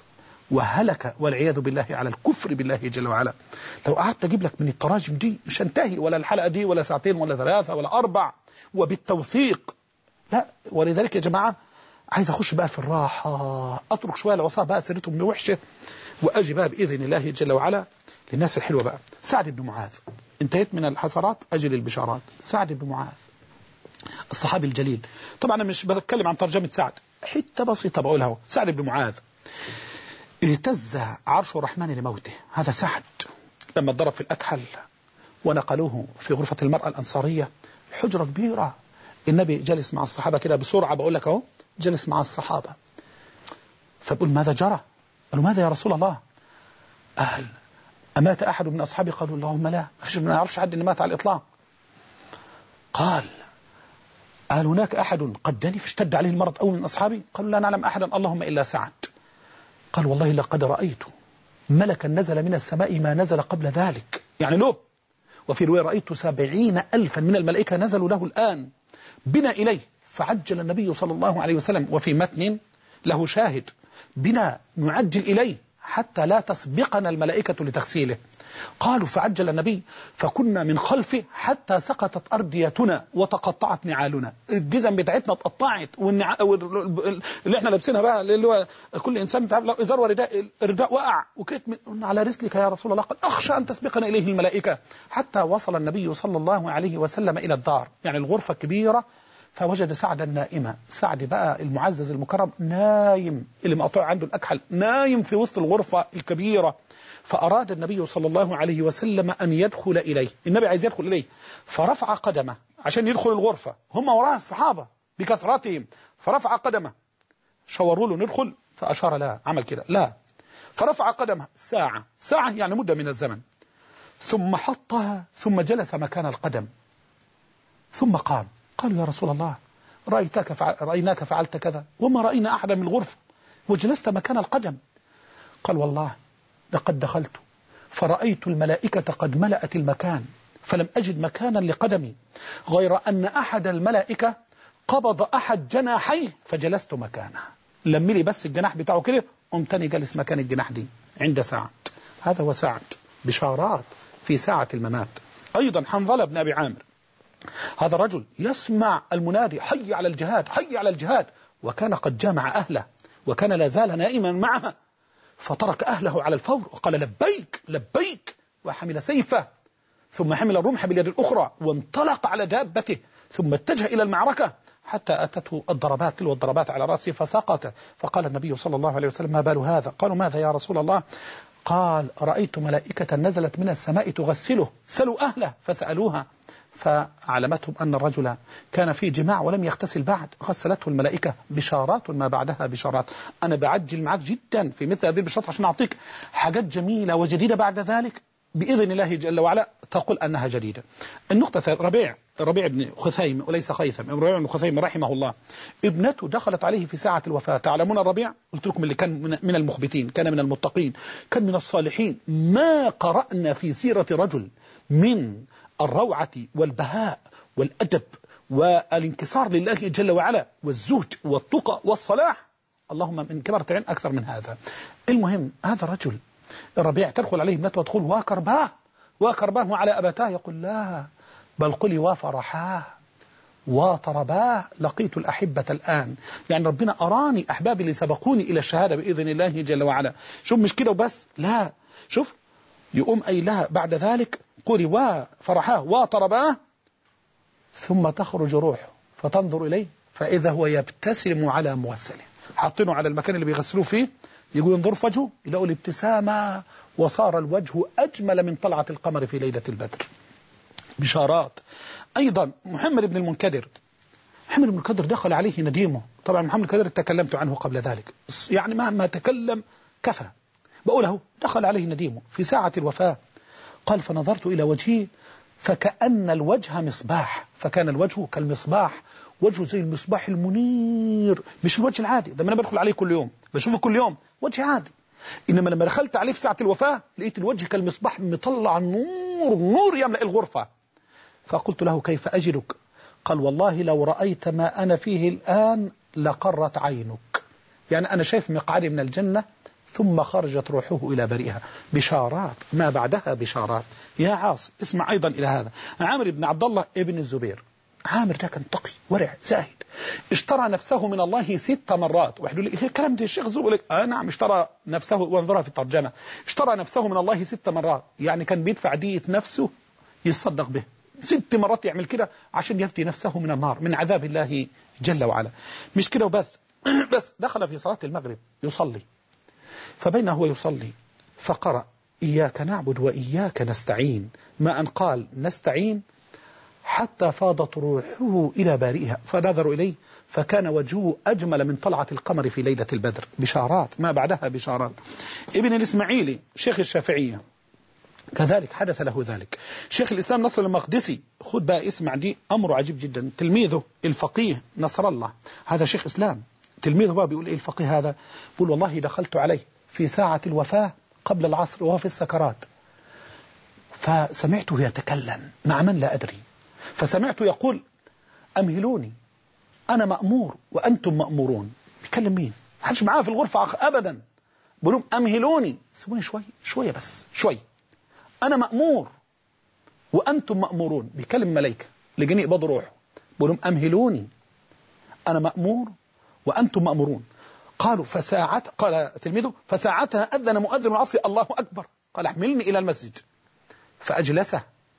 وهلك والعياذ بالله على الكفر بالله جل وعلا. لو قعدت أجيب لك من التراجم دي مش هنتهي، ولا الحلقة دي ولا ساعتين ولا ثلاثة ولا أربع وبالتوثيق. لا، ولذلك يا جماعة عايز أخش بقى في الراحة، أترك شوية العصاة بقى سيرتهم وحشة، وأجي بقى بإذن الله جل وعلا للناس الحلوة بقى. سعد بن معاذ، انتهيت من الحسرات أجل البشارات. سعد بن معاذ الصحابي الجليل، طبعا أنا مش بتكلم عن ترجمة سعد، حتة بسيطة بقولها. سعد بن معاذ اهتز عرش الرحمن لموته. هذا سعد لما اتضرب في الأكحل ونقلوه في غرفة المرأة الأنصارية، حجرة كبيرة، النبي جلس مع الصحابة كده بسرعة، بقول لك اهو جلس مع الصحابة، فبقول ماذا جرى؟ قالوا ماذا يا رسول الله؟ أهل أمات أحد من أصحابي؟ قالوا اللهم لا، ما نعرفش حد إن مات على الإطلاق. قال قال هناك أحد قد دني فاشتد عليه المرض أو من أصحابي؟ قالوا لا نعلم أحدا اللهم إلا سعد. قال والله لقد رأيت ملكا نزل من السماء ما نزل قبل ذلك، يعني له. وفي رواية رأيت سبعين ألفا من الملائكة نزلوا له الآن بنا إليه، فعجل النبي صلى الله عليه وسلم. وفي متن له شاهد بنا نعجل إليه حتى لا تسبقنا الملائكة لتغسيله. قالوا فعجل النبي فكنا من خلفه حتى سقطت أرديتنا وتقطعت نعالنا، الجزم بتاعتنا اتقطعت، والنع... اللي احنا لابسينها بقى اللي هو كل إنسان تعرف له إزار ورداء، الرداء وقع وكيت من... على رسلك يا رسول الله. قال أخشى أن تسبقنا إليه الملائكة. حتى وصل النبي صلى الله عليه وسلم إلى الدار، يعني الغرفة كبيرة، فوجد سعدا نائما. سعد بقى المعزز المكرم نايم، اللي مقطوع عنده الأكحل نايم في وسط الغرفة الكبيرة. فأراد النبي صلى الله عليه وسلم أن يدخل إليه، النبي عايز يدخل إليه، فرفع قدمه عشان يدخل الغرفة، هم وراء الصحابة بكثرتهم، فرفع قدمه، شوروا له ندخل، فأشار لا، عمل كده لا، فرفع قدمه ساعة، ساعة يعني مدة من الزمن، ثم حطها ثم جلس مكان القدم، ثم قام. قالوا يا رسول الله رأيتك فع... رأيناك فعلت كذا وما رأينا أحدا من الغرفة وجلست مكان القدم. قال والله لقد دخلت فرأيت الملائكة قد ملأت المكان، فلم أجد مكانا لقدمي غير أن أحد الملائكة قبض أحد جناحيه فجلست مكانه، لملي بس الجناح بتاعه كده، قمتني جلس مكان الجناح دي عند سعد. هذا هو سعد، بشارات في ساعة الممات. أيضا حنظلة بن أبي عامر، هذا رجل يسمع المنادي حي على الجهاد حي على الجهاد، وكان قد جامع أهله وكان لا زال نائما معها، فترك أهله على الفور وقال لبيك لبيك، وحمل سيفه ثم حمل الرمح باليد الأخرى وانطلق على دابته، ثم اتجه إلى المعركة حتى أتته الضربات تلو الضربات على رأسه فسقط. فقال النبي صلى الله عليه وسلم ما بال هذا؟ قالوا ماذا يا رسول الله؟ قال رأيت ملائكة نزلت من السماء تغسله، سلوا أهله، فسألوها فعلمتهم أن الرجل كان في جماع ولم يغتسل بعد، غسلته الملائكة. بشارات ما بعدها بشارات. أنا بعجل معك جدا في مثل هذه البشارات عشان أعطيك حاجات جميلة وجديدة بعد ذلك بإذن الله جل وعلا تقول أنها جديدة. النقطة ربيع ربيع بن خثيم وليس خيثم، ربيع بن خثيم رحمه الله، ابنته دخلت عليه في ساعة الوفاة. تعلمون الربيع قلت لكم اللي كان من المخبتين، كان من المتقين، كان من الصالحين. ما قرأنا في سيرة رجل من الروعة والبهاء والأدب والانكسار لله جل وعلا والزهد والتقى والصلاح، اللهم من كبرت عين أكثر من هذا. المهم هذا الرجل الربيع تدخل عليه ابنته وتقول وكرباه وكرباه على أبتاه، يقول لا بل قلي وفرحاه وطرباه، لقيت الأحبة الآن، يعني ربنا أراني أحبابي اللي سبقوني إلى الشهادة بإذن الله جل وعلا. شوف مش كده وبس، لا شوف يقوم أي لها بعد ذلك قولي وفرحاه وطرباه، ثم تخرج روحه فتنظر إليه فإذا هو يبتسم على موسله، حاطينه على المكان اللي بيغسلوه فيه، يقول ينظر في وجهه يلاقوا الابتسامة وصار الوجه أجمل من طلعة القمر في ليلة البدر. بشارات. أيضا محمد بن المنكدر، محمد بن المنكدر دخل عليه نديمه، طبعا محمد المنكدر تكلمت عنه قبل ذلك، يعني مهما تكلم كفى، بقوله دخل عليه نديمه في ساعة الوفاة، قال فنظرت إلى وجهه فكأن الوجه مصباح، فكان الوجه كالمصباح، وجهه زي المصباح المنير، مش الوجه العادي ده، أنا بدخل عليه كل يوم بشوفه كل يوم وجه عادي، إنما لما دخلت عليه في ساعة الوفاة لقيت الوجه كالمصباح مطلع نور، نور يملأ الغرفة. فقلت له كيف أجدك؟ قال والله لو رأيت ما أنا فيه الآن لقرت عينك، يعني أنا شايف مقعدي من الجنة ثم خرجت روحه إلى بريئها. بشارات ما بعدها بشارات. يا عاصي اسمع أيضا إلى هذا. عامر بن عبد الله ابن الزبير، عامر ده كان تقي ورع زاهد، اشترى نفسه من الله ست مرات. واحد يقول لي إيه الكلام ده الشيخ زوب؟ آه نعم اشترى نفسه، وانظرها في الترجمة، اشترى نفسه من الله ست مرات، يعني كان بيدفع دية نفسه يصدق به ست مرات، يعمل كده عشان يفدي نفسه من النار من عذاب الله جل وعلا. مش كده وبس بس دخل في صلاة المغرب يصلي، فبينه هو يصلي فقرأ إياك نعبد وإياك نستعين، ما أن قال نستعين حتى فاضت روحه إلى بارئها، فنظروا إليه فكان وجهه أجمل من طلعة القمر في ليلة البدر. بشارات ما بعدها بشارات. ابن الإسماعيلي شيخ الشافعية كذلك حدث له ذلك. شيخ الإسلام نصر المقدسي، خد بقى اسمع دي أمر عجيب جدا. تلميذه الفقيه نصر الله، هذا شيخ إسلام، تلميذه بقى بيقول إيه الفقيه هذا؟ بيقول والله دخلت عليه في ساعة الوفاة قبل العصر وهو في السكرات، فسمعته يتكلم مع من لا أدري، فسمعته يقول أمهلوني أنا مأمور وأنتم مأمورون. بيكلم مين؟ محدش معاه في الغرفة أبدا. بيقولوا أمهلوني، سيبوني شوي شوية بس شوي، أنا مأمور وأنتم مأمورون. بيكلم ملائكة لجني يقبضوا روحه، بيقولوا أمهلوني أنا مأمور وأنتم مأمورون. قالوا فساعت، قال تلميذه فساعتها أذن مؤذن العصر الله أكبر، قال احملني إلى المسجد، فأجلسه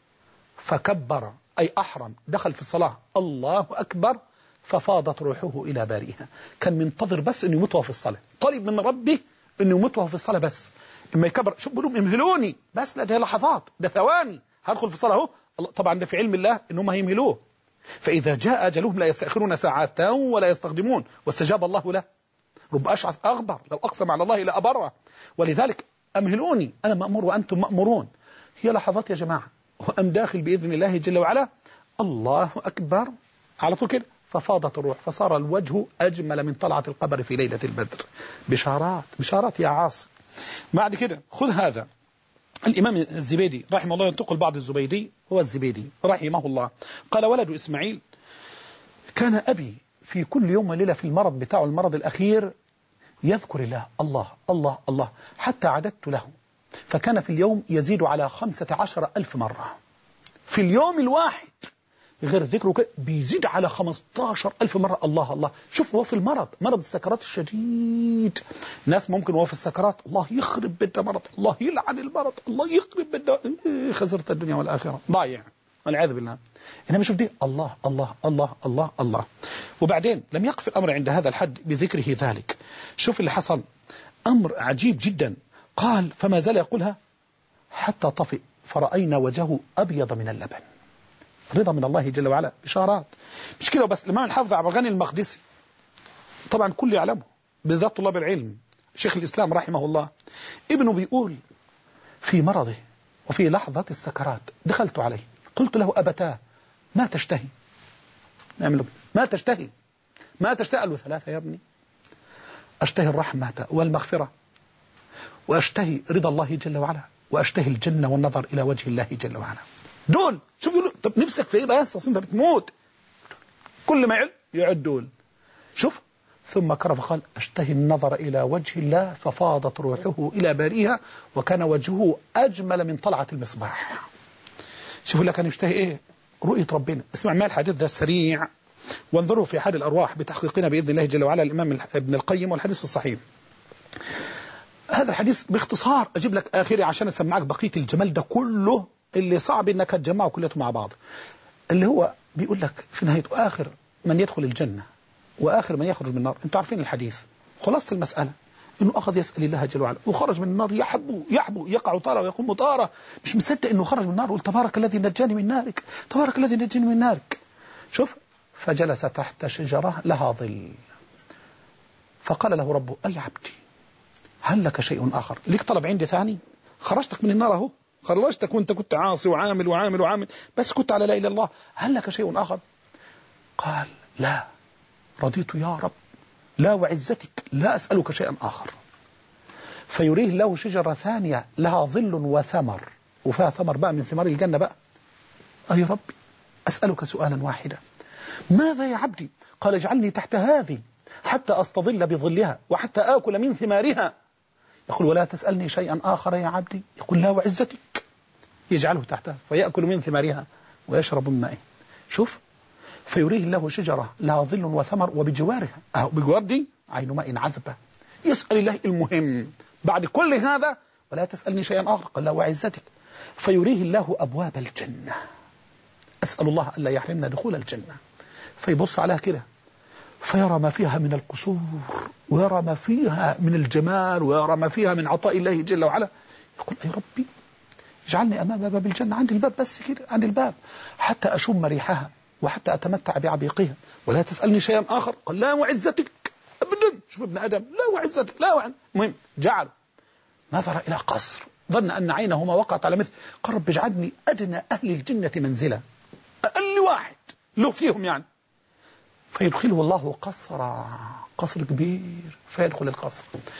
فكبر أي أحرم، دخل في الصلاة الله أكبر، ففاضت روحه إلى بارئها. كان منتظر بس أنه يموت في الصلاة، طالب من ربه أنه يموت في الصلاة بس. لما يكبر شوف بيقولوا امهلوني بس، لا ده لحظات، ده ثواني هدخل في الصلاة اهو. طبعا ده في علم الله أنهم هيمهلوه، فإذا جاء أجلهم لا يستأخرون ساعة ولا يستقدمون، واستجاب الله له. رب أشعث أغبر لو أقسم على الله لأبره. ولذلك أمهلوني أنا مأمور وأنتم مأمورون. هي لحظات يا جماعة، وأم داخل بإذن الله جل وعلا الله أكبر على طول كده، ففاضت الروح، فصار الوجه أجمل من طلعة القمر في ليلة البدر. بشارات بشارات يا عاصم. بعد كده خذ هذا الإمام الزبيدي رحمه الله، ينتقل بعض الزبيدي هو الزبيدي رحمه الله، قال ولد إسماعيل كان أبي في كل يوم وليلة في المرض بتاعه المرض الأخير يذكر الله الله الله الله حتى عددت له، فكان في اليوم يزيد على خمسة عشر ألف مرة في اليوم الواحد، غير ذكره كده بيزيد على خمسة عشر ألف مرة الله الله. شوف هو في المرض، مرض السكرات الشديد، ناس ممكن هو في السكرات الله يخرب بده مرض، الله يلعن المرض، الله يخرب بده، خسرت الدنيا والآخرة ضايع والعياذ بالله. إنما شوف دي الله الله الله الله الله. وبعدين لم يقف الأمر عند هذا الحد بذكره ذلك، شوف اللي حصل أمر عجيب جدا. قال فما زال يقولها حتى طفئ فرأينا وجهه أبيض من اللبن. رضا من الله جل وعلا، بشارات. مش كده بس، الإمام الحافظ عبد الغني المقدسي طبعا كل يعلمه بالذات طلاب العلم، شيخ الإسلام رحمه الله، ابنه بيقول في مرضه وفي لحظة السكرات دخلت عليه قلت له أبتاه ما تشتهي؟ نعمل ما تشتهي؟ ما تشتهي؟ قال له ثلاثة يا ابني، أشتهي الرحمة والمغفرة، وأشتهي رضا الله جل وعلا، وأشتهي الجنة والنظر إلى وجه الله جل وعلا. دول شوف يقولوا طب نفسك في إيه بس أصلا أنت بتموت، كل ما يعد يعد دول. شوف ثم كرر فقال أشتهي النظر إلى وجه الله، ففاضت روحه إلى بارئها وكان وجهه أجمل من طلعة المصباح. شوفوا لك كان يشتهي إيه؟ رؤية ربنا. اسمع ما الحديث ده سريع وانظروا في حال الأرواح بتحقيقنا بإذن الله جل وعلا الإمام ابن القيم، والحديث الصحيح. هذا الحديث باختصار أجيب لك آخري عشان أسمعك بقية الجمال ده كله اللي صعب إنك تجمعه كلته مع بعض، اللي هو بيقول لك في نهايته آخر من يدخل الجنة وآخر من يخرج من النار. أنتوا عارفين الحديث، خلاصة المسألة إنه أخذ يسأل الله جل وعلا وخرج من النار يحبو يحبو يقع طارة ويقوم طارة، مش مصدق إنه خرج من النار، قل تبارك الذي نجاني من نارك، تبارك الذي نجاني من نارك. شوف فجلس تحت شجرة لها ظل، فقال له ربه أي عبدي هل لك شيء آخر؟ ليك طلب عندي ثاني؟ خرجتك من النار أهو، خرجتك وانت كنت عاصي وعامل وعامل وعامل، بس كنت على لا إله إلا الله، هل لك شيء آخر؟ قال لا رضيت يا رب، لا وعزتك لا أسألك شيئا آخر. فيريه له شجرة ثانية لها ظل وثمر، وفيها ثمر بقى من ثمار الجنة بقى. أي ربي أسألك سؤالا واحدا، ماذا يا عبدي؟ قال اجعلني تحت هذه حتى أستظل بظلها وحتى آكل من ثمارها. يقول ولا تسألني شيئا آخر يا عبدي، يقول لا وعزتك، يجعله تحتها فيأكل من ثمارها ويشرب من مائها. شوف، فيريه الله شجرة لها ظل وثمر وبجوارها أهو بجوار دي عين ماء عذبة. يسأل الله المهم بعد كل هذا ولا تسألني شيئا آخر، قال لا وعزتك، فيريه الله أبواب الجنة. أسأل الله ألا يحرمنا دخول الجنة. فيبص عليها كده فيرى ما فيها من القصور، ويرى ما فيها من الجمال، ويرى ما فيها من عطاء الله جل وعلا. يقول أي ربي اجعلني أمام باب الجنة، عند الباب بس كده، عند الباب حتى أشم ريحها وحتى أتمتع بعبيقها. ولا تسألني شيئا آخر، قال لا وعزتك أبدا. شوف ابن آدم، لا وعزتك، لا وعن المهم جعل نظر إلى قصر، ظن أن عينهما وقعت على مثل، قال رب اجعلني أدنى أهل الجنة منزلة، أقل واحد له فيهم يعني. فيدخله الله قصرا، قصر كبير، فيدخل القصر.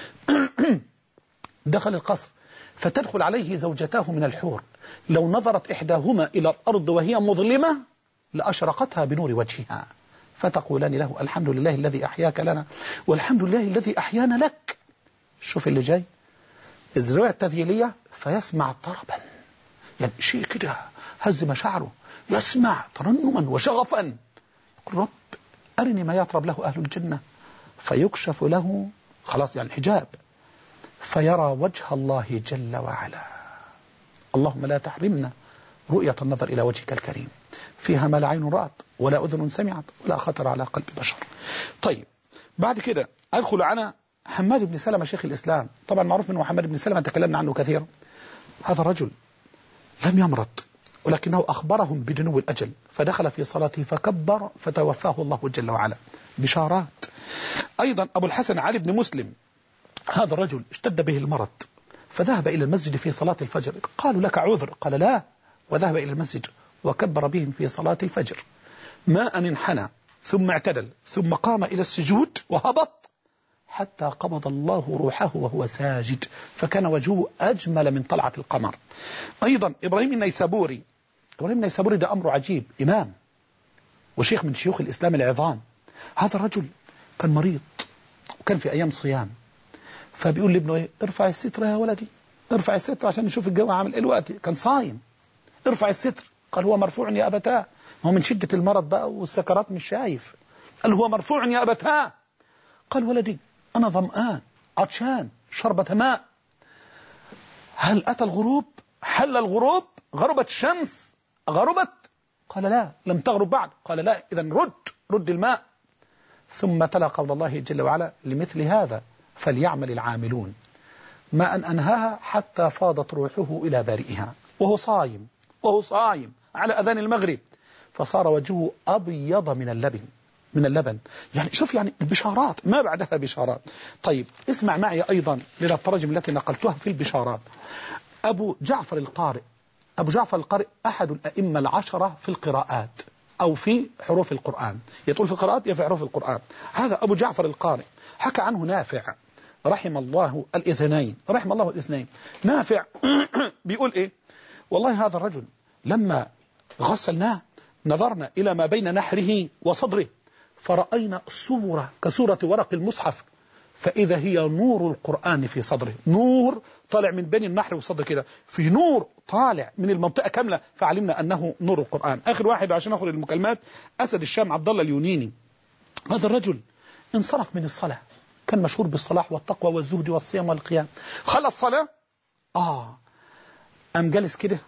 دخل القصر فتدخل عليه زوجتاه من الحور، لو نظرت إحداهما إلى الأرض وهي مظلمة لأشرقتها بنور وجهها، فتقولان له الحمد لله الذي أحياك لنا والحمد لله الذي أحيانا لك. شوف اللي جاي، الزوايا التذييلية، فيسمع طربا، يعني شيء كده هز مشاعره، يسمع ترنما وشغفا، يقول رب أرني ما يطرب له أهل الجنة، فيكشف له خلاص يعني الحجاب، فيرى وجه الله جل وعلا. اللهم لا تحرمنا رؤية النظر إلى وجهك الكريم، فيها ما لا عين رأت ولا أذن سمعت ولا خطر على قلب بشر. طيب بعد كده أدخل على حماد بن سلمة شيخ الإسلام. طبعا معروف من حماد بن سلمة تكلمنا عنه كثيرا. هذا الرجل لم يمرض، ولكنه أخبرهم بجنو الأجل، فدخل في صلاته فكبر فتوفاه الله جل وعلا. بشارات. أيضا أبو الحسن علي بن مسلم، هذا الرجل اشتد به المرض فذهب إلى المسجد في صلاة الفجر، قالوا لك عذر، قال لا، وذهب إلى المسجد وكبر بهم في صلاة الفجر، ما أن انحنى ثم اعتدل ثم قام إلى السجود وهبط حتى قبض الله روحه وهو ساجد، فكان وجهه أجمل من طلعة القمر. أيضا إبراهيم النيسابوري، إبراهيم النيسابوري ده أمر عجيب، إمام وشيخ من شيوخ الإسلام العظام. هذا الرجل كان مريض وكان في أيام صيام، فبيقول لابنه إيه؟ ارفع الستر يا ولدي، ارفع الستر عشان نشوف الجو عامل إيه الوقت. كان صايم، ارفع الستر. قال هو مرفوع يا أبتاه، هو من شدة المرض بقى والسكرات مش شايف. قال هو مرفوع يا أبتاه. قال ولدي أنا ظمآن عطشان شربة ماء. هل أتى الغروب؟ حل الغروب؟ غربت الشمس؟ غربت؟ قال لا لم تغرب بعد. قال لا إذن رد رد الماء. ثم تلا قول الله جل وعلا لمثل هذا فليعمل العاملون، ما أن أنهاها حتى فاضت روحه إلى بارئها، وهو صايم وهو صايم على أذان المغرب، فصار وجهه أبيض من اللبن من اللبن. يعني شوف يعني البشارات ما بعدها بشارات. طيب اسمع معي أيضا من التراجم التي نقلتها في البشارات. أبو جعفر القارئ، أبو جعفر القارئ أحد الأئمة العشرة في القراءات أو في حروف القرآن، يطول في القراءات يا في حروف القرآن. هذا أبو جعفر القارئ حكى عنه نافع رحم الله الاثنين، رحم الله الاثنين. نافع بيقول إيه؟ والله هذا الرجل لما غسلناه نظرنا إلى ما بين نحره وصدره فرأينا صورة كصورة ورق المصحف، فإذا هي نور القرآن في صدره، نور طالع من بين النحر والصدر كده، في نور طالع من المنطقة كاملة، فعلمنا أنه نور القرآن. آخر واحد عشان أخذ المكالمات، أسد الشام عبد الله اليونيني. هذا الرجل انصرف من الصلاة، كان مشهور بالصلاح والتقوى والزهد والصيام والقيام. خلص صلاة آه أم جلس كده،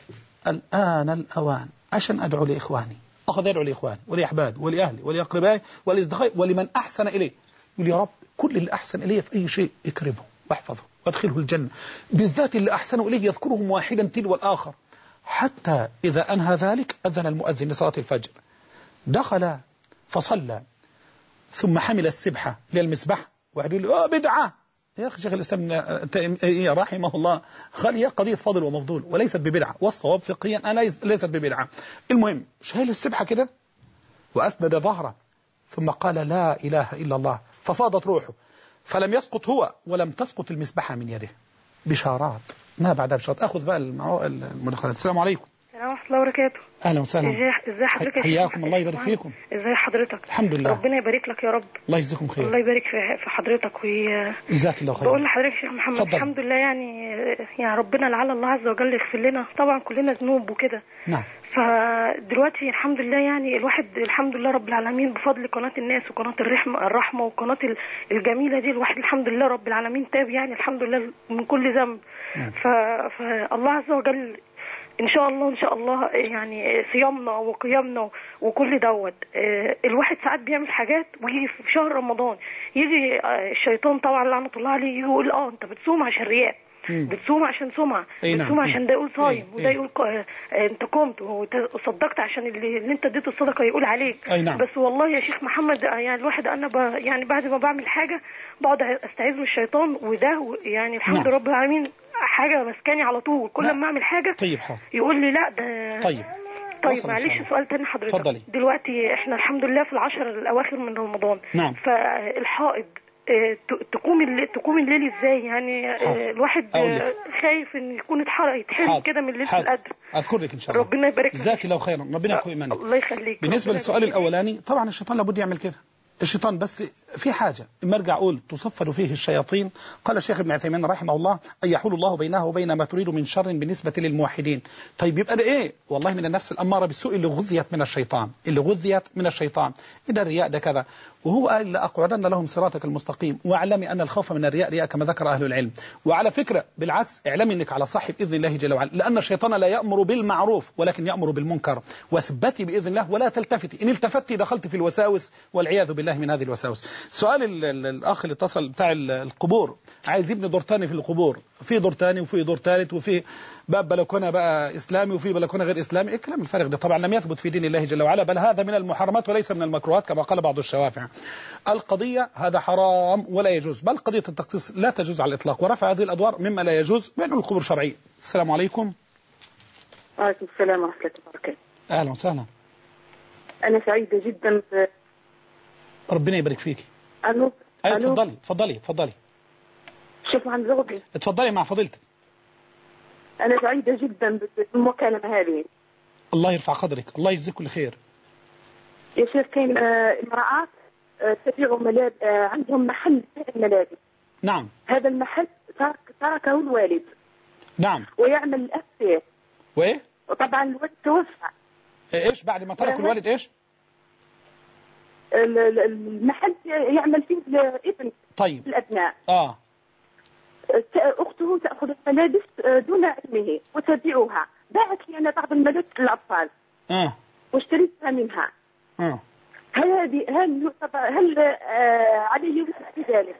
الآن الأوان عشان أدعو لإخواني. أخذ يدعو لإخواني ولأحبابي ولأهلي ولأقربائي ولأصدقائي ولمن أحسن إليه. يقول يا رب كل اللي أحسن إليه في أي شيء اكرمه واحفظه وادخله الجنة، بالذات اللي أحسنوا إليه يذكرهم واحدا تلو الآخر. حتى إذا أنهى ذلك أذن المؤذن لصلاة الفجر، دخل فصلى ثم حمل السبحة للمسبح، واحد يقول له بدعة. يا أخي شيخ الإسلام رحمه الله قال هي قضية فضل ومفضول وليست ببدعة، والصواب فقهيا أنا ليست ببدعة. المهم شايل السبحة كده وأسند ظهره ثم قال لا إله إلا الله، ففاضت روحه، فلم يسقط هو ولم تسقط المسبحة من يده. بشارات ما بعدها بشارات. أخذ بقى المدخلات. السلام عليكم. السلام ورحمة الله وبركاته. اهلا وسهلا. ازي حضرتك يا شيخ؟ حياكم الله يبارك فيكم. ازي حضرتك؟ الحمد لله. ربنا يبارك لك يا رب. الله يجزيكم خير. الله يبارك في حضرتك وي... جزاك الله خير. بقول لحضرتك يا شيخ محمد فضل. الحمد لله يعني يعني ربنا لعل الله عز وجل يغفر لنا، طبعا كلنا ذنوب وكده. نعم. فدلوقتي الحمد لله يعني الواحد الحمد لله رب العالمين بفضل قناة الناس وقناة الرحمة الرحمة والقناة الجميلة دي، الواحد الحمد لله رب العالمين تاب يعني الحمد لله من كل ذنب. فالله عز وجل ان شاء الله ان شاء الله يعني صيامنا وقيامنا وكل دوت. الواحد ساعات بيعمل حاجات ويجي في شهر رمضان يجي الشيطان طبعا لعنة الله عليه يقول اه انت بتصوم عشان رياء، بتصوم عشان سمعة، بتصوم عشان ده يقول صايم وده يقول انت قمت وصدقت عشان اللي, اللي انت اديته الصدقه يقول عليك. أي نعم. بس والله يا شيخ محمد يعني الواحد انا ب يعني بعد ما بعمل حاجه بقعد استعيذ من الشيطان، وده يعني الحمد لله رب العالمين حاجه مسكاني على طول كل ما اعمل حاجه طيب حاضر يقول لي لا ده طيب طيب معلش سؤال تاني حضرتك. فضلي. دلوقتي احنا الحمد لله في العشر الاواخر من رمضان. نعم. فالحائض تقوم الليل تقوم الليل ازاي يعني؟ حاضر. الواحد أولي. خايف ان يكون اتحرق يتحرق كده من ليله القدر. اذكر لك ان شاء الله. ربنا يبارك فيك. جزاك الله خيرا. ربنا يحفظ ايمانك. الله يخليك. بالنسبه للسؤال الاولاني طبعا الشيطان لابد يعمل كده. الشيطان بس في حاجة اما ارجع اقول تصفد فيه الشياطين. قال الشيخ ابن عثيمين رحمه الله ان يحول الله بينه وبين ما تريد من شر بالنسبة للموحدين. طيب يبقى ده ايه؟ والله من النفس الاماره بالسوء اللي غذيت من الشيطان، اللي غذيت من الشيطان. ده الرياء ده كذا، وهو قال لاقعدن لهم صراطك المستقيم واعلمي ان الخوف من الرياء رياء كما ذكر اهل العلم. وعلى فكرة بالعكس اعلمي انك على صح باذن الله جل وعلا، لان الشيطان لا يأمر بالمعروف ولكن يأمر بالمنكر. واثبتي باذن الله ولا تلتفتي، ان التفتي دخلت في الوساوس والعياذ بالله من هذه الوساوس. سؤال الأخ اللي اتصل بتاع القبور، عايز يبني دور تاني في القبور، في دور تاني وفي دور ثالث وفي باب بلكونه بقى إسلامي وفي بلكونه غير إسلامي. الكلام الفارغ ده طبعا لم يثبت في دين الله جل وعلا، بل هذا من المحرمات وليس من المكروهات كما قال بعض الشوافع. القضية هذا حرام ولا يجوز، بل قضية التخصيص لا تجوز على الإطلاق، ورفع هذه الأدوار مما لا يجوز بأنه القبور شرعية. السلام عليكم. وعليكم السلام ورحمة الله وبركاته. أهلا وسهلا. أنا سعيدة جدا ب... ربنا يبارك فيك. ألو. أيوة تفضلي تفضلي تفضلي. شوف عن زوجي. تفضلي مع فضيلتك. أنا سعيدة جدا بالمكالمة هذه. الله يرفع قدرك، الله يجزيك كل خير. يا شيخ كاين امرأة تبيع ملابس، عندهم محل بيع الملابس. نعم. هذا المحل ترك تركه الوالد. نعم. ويعمل الأب فيه. وإيه؟ وطبعا الوالد توفى. إيش بعد ما ترك الوالد إيش؟ المحل يعمل فيه الابن. طيب. الأبناء. آه. أخته تأخذ الملابس دون علمه وتبيعها. باعت لي أنا بعض الملابس للأطفال. آه. واشتريتها منها. آه. هل هذه هل هل آه عليه في ذلك؟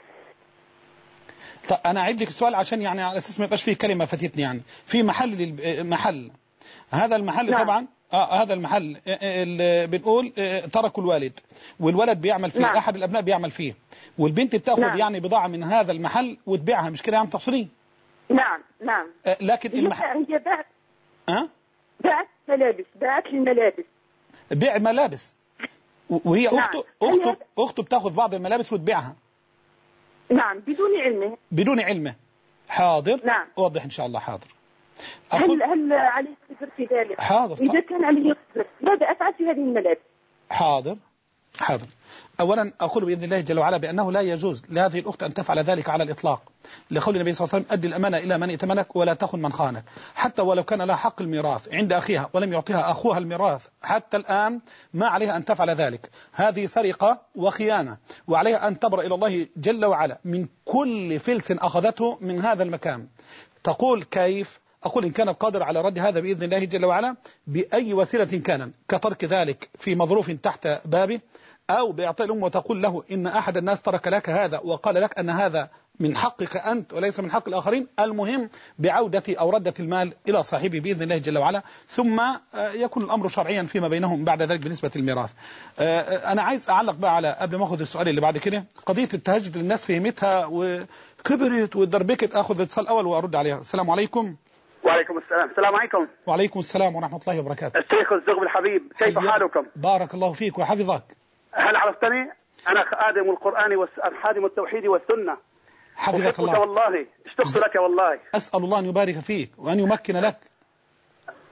طيب أنا أعيد لك السؤال عشان يعني على أساس ما يبقاش فيه كلمة فاتتني. يعني في محل محل هذا المحل نعم. طبعا آه هذا المحل اللي بنقول تركوا الوالد والولد بيعمل فيه نعم. أحد الأبناء بيعمل فيه والبنت بتاخذ نعم. يعني بضاعة من هذا المحل وتبيعها، مش كده يا عم تقصدين؟ نعم نعم. آه لكن المحل هي باعت أه؟ باعت ملابس باعت لي الملابس بيع ملابس وهي نعم. أخته أخته أخته بتاخذ بعض الملابس وتبيعها. نعم بدون علمه. بدون علمه. حاضر. نعم. أوضح إن شاء الله. حاضر. هل هل عليه قدر في ذلك؟ حاضر. إذا كان عليه قدر ماذا أفعل في هذه الملابس؟ حاضر. حاضر. أولا أقول بإذن الله جل وعلا بأنه لا يجوز لهذه الأخت أن تفعل ذلك على الإطلاق، لقول النبي صلى الله عليه وسلم أدي الأمانة إلى من ائتمنك ولا تخن من خانك. حتى ولو كان لها حق الميراث عند أخيها ولم يعطيها أخوها الميراث حتى الآن ما عليها أن تفعل ذلك. هذه سرقة وخيانة، وعليها أن تبرأ إلى الله جل وعلا من كل فلس أخذته من هذا المكان. تقول كيف؟ أقول إن كان القادر على رد هذا بإذن الله جل وعلا بأي وسيلة كان، كترك ذلك في مظروف تحت بابه، أو بإعطاء الأم وتقول له إن أحد الناس ترك لك هذا وقال لك أن هذا من حقك أنت وليس من حق الآخرين. المهم بعودة أو ردة المال إلى صاحبه بإذن الله جل وعلا، ثم يكون الأمر شرعيا فيما بينهم بعد ذلك بالنسبة للميراث. أنا عايز أعلق بقى على قبل ما أخذ السؤال اللي بعد كده قضية التهجد الناس فهمتها وكبرت ودربكت. أخذ اتصال أول وأرد عليها. السلام عليكم. وعليكم السلام. السلام عليكم. وعليكم السلام ورحمة الله وبركاته. الشيخ الزغب الحبيب، كيف حالكم؟ بارك الله فيك وحفظك. هل عرفتني؟ أنا خادم القرآن وخادم التوحيد والسنة. حفظك الله. والله اشتقت لك والله. أسأل الله أن يبارك فيك وأن يمكن لك.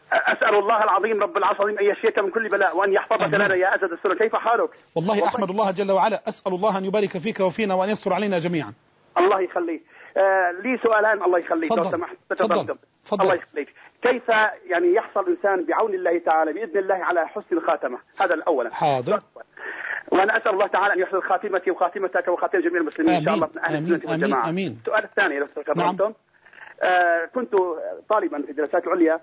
أسأل الله العظيم رب العرش العظيم أن يشفيك من كل بلاء وأن يحفظك لنا يا أسد السنة. كيف حالك؟ والله, والله أحمد الله جل وعلا، أسأل الله أن يبارك فيك وفينا وأن يستر علينا جميعا. الله يخليك. آه لي سؤالان الله يخليك لو سمحت. تفضل. الله يخليك. كيف يعني يحصل إنسان بعون الله تعالى بإذن الله على حسن الخاتمة؟ هذا الأول. حاضر. وأنا أسأل الله تعالى أن يحسن خاتمتي وخاتمتك وخاتم جميع المسلمين إن شاء الله من أهل السنة والجماعة. آمين. السؤال الثاني لو نعم. آه كنت طالبا في الدراسات العليا،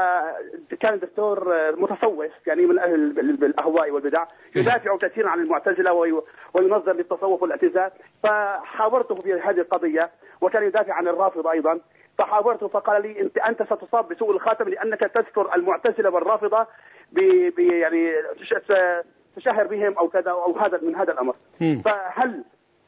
فكان الدكتور متصوف يعني من أهل الأهواء والبدع يدافع كثيرا عن المعتزلة وينظر للتصوف والاعتزال، فحاورته في هذه القضية وكان يدافع عن الرافضة أيضا، فحاورته فقال لي أنت أنت ستصاب بسوء الخاتم لأنك تذكر المعتزلة والرافضة ب يعني تشهر بهم أو كذا أو هذا من هذا الأمر. م. فهل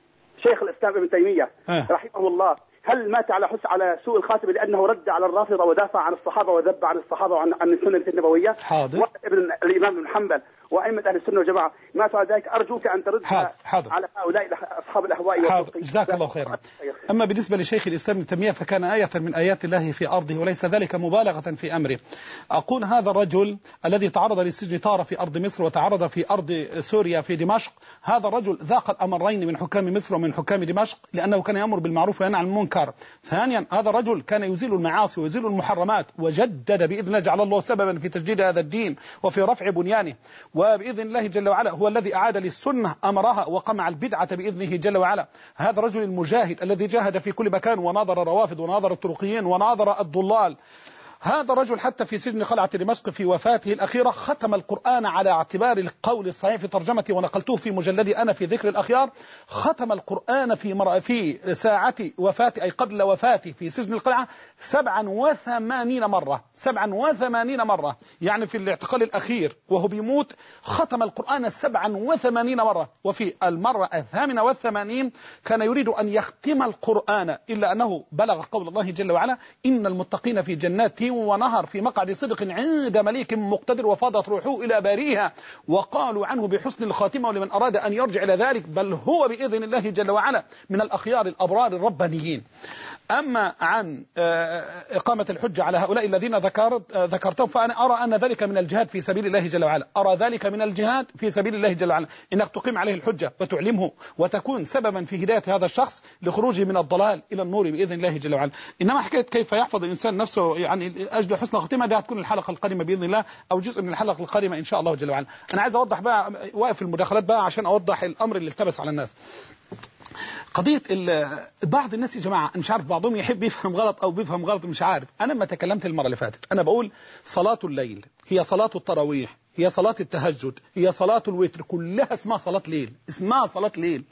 شيخ الإسلام ابن تيمية أه. رحمه الله هل مات على حس على سوء الخاتم لأنه رد على الرافضة ودافع عن الصحابة وذب عن الصحابة وعن عن السنة النبوية؟ حاضر. وابن الإمام ابن حنبل وأئمة أهل السنة والجماعة ماتوا على ذلك. أرجوك أن ترد على هؤلاء أصحاب الأهواء. حاضر. جزاك الله خيرا. أما بالنسبة لشيخ الإسلام ابن تيمية فكان آية من آيات الله في أرضه وليس ذلك مبالغة في أمره. أقول هذا الرجل الذي تعرض للسجن تارة في أرض مصر وتعرض في أرض سوريا في دمشق، هذا الرجل ذاق الأمرين من حكام مصر ومن حكام دمشق لأنه كان يأمر بالمعروف وينهى عن المنكر. ثانيا هذا الرجل كان يزيل المعاصي ويزيل المحرمات، وجدد بإذن الله جعل الله سببا في تجديد هذا الدين وفي رفع بنيانه، وبإذن الله جل وعلا هو الذي أعاد للسنة أمرها وقمع البدعة بإذنه جل وعلا. هذا الرجل المجاهد الذي جاهد في كل مكان وناظر الروافض وناظر الطرقيين وناظر الضلال. هذا الرجل حتى في سجن قلعة دمشق في وفاته الأخيرة ختم القرآن على اعتبار القول الصحيح في ترجمتي ونقلته في مجلدي أنا في ذكر الأخيار. ختم القرآن في مر... في ساعة وفاتي أي قبل وفاتي في سجن القلعة سبعا وثمانين مرة سبعا وثمانين مرة يعني في الاعتقال الأخير وهو بيموت ختم القرآن سبعا وثمانين مرة. وفي المرة الثامنة والثمانين كان يريد أن يختم القرآن إلا أنه بلغ قول الله جل وعلا إن المتقين في جنات ونهر في مقعد صدق عند مليك مقتدر وفاضت روحه إلى باريها وقالوا عنه بحسن الخاتمة ولمن أراد أن يرجع إلى ذلك بل هو بإذن الله جل وعلا من الأخيار الأبرار الربانيين. أما عن إقامة الحجة على هؤلاء الذين ذكرت ذكرتهم فأنا أرى أن ذلك من الجهاد في سبيل الله جل وعلا. أرى ذلك من الجهاد في سبيل الله جل وعلا إنك تقيم عليه الحجة وتعلمه وتكون سببا في هداية هذا الشخص لخروجه من الضلال إلى النور بإذن الله جل وعلا. إنما حكاية كيف يحفظ الإنسان نفسه يعني أجل حسن ختمة ده هتكون الحلقة القادمة بإذن الله أو جزء من الحلقة القادمة إن شاء الله جل وعلا. أنا عايز أوضح بقى واقف المداخلات بقى عشان أوضح الأمر اللي التبس على الناس. قضية بعض الناس يا جماعة مش عارف بعضهم يحب يفهم غلط أو بيفهم غلط مش عارف. أنا ما تكلمت المرة اللي فاتت أنا بقول صلاة الليل هي صلاة التراويح هي صلاة التهجد هي صلاة الوتر كلها اسمها صلاة ليل اسمها صلاة ليل.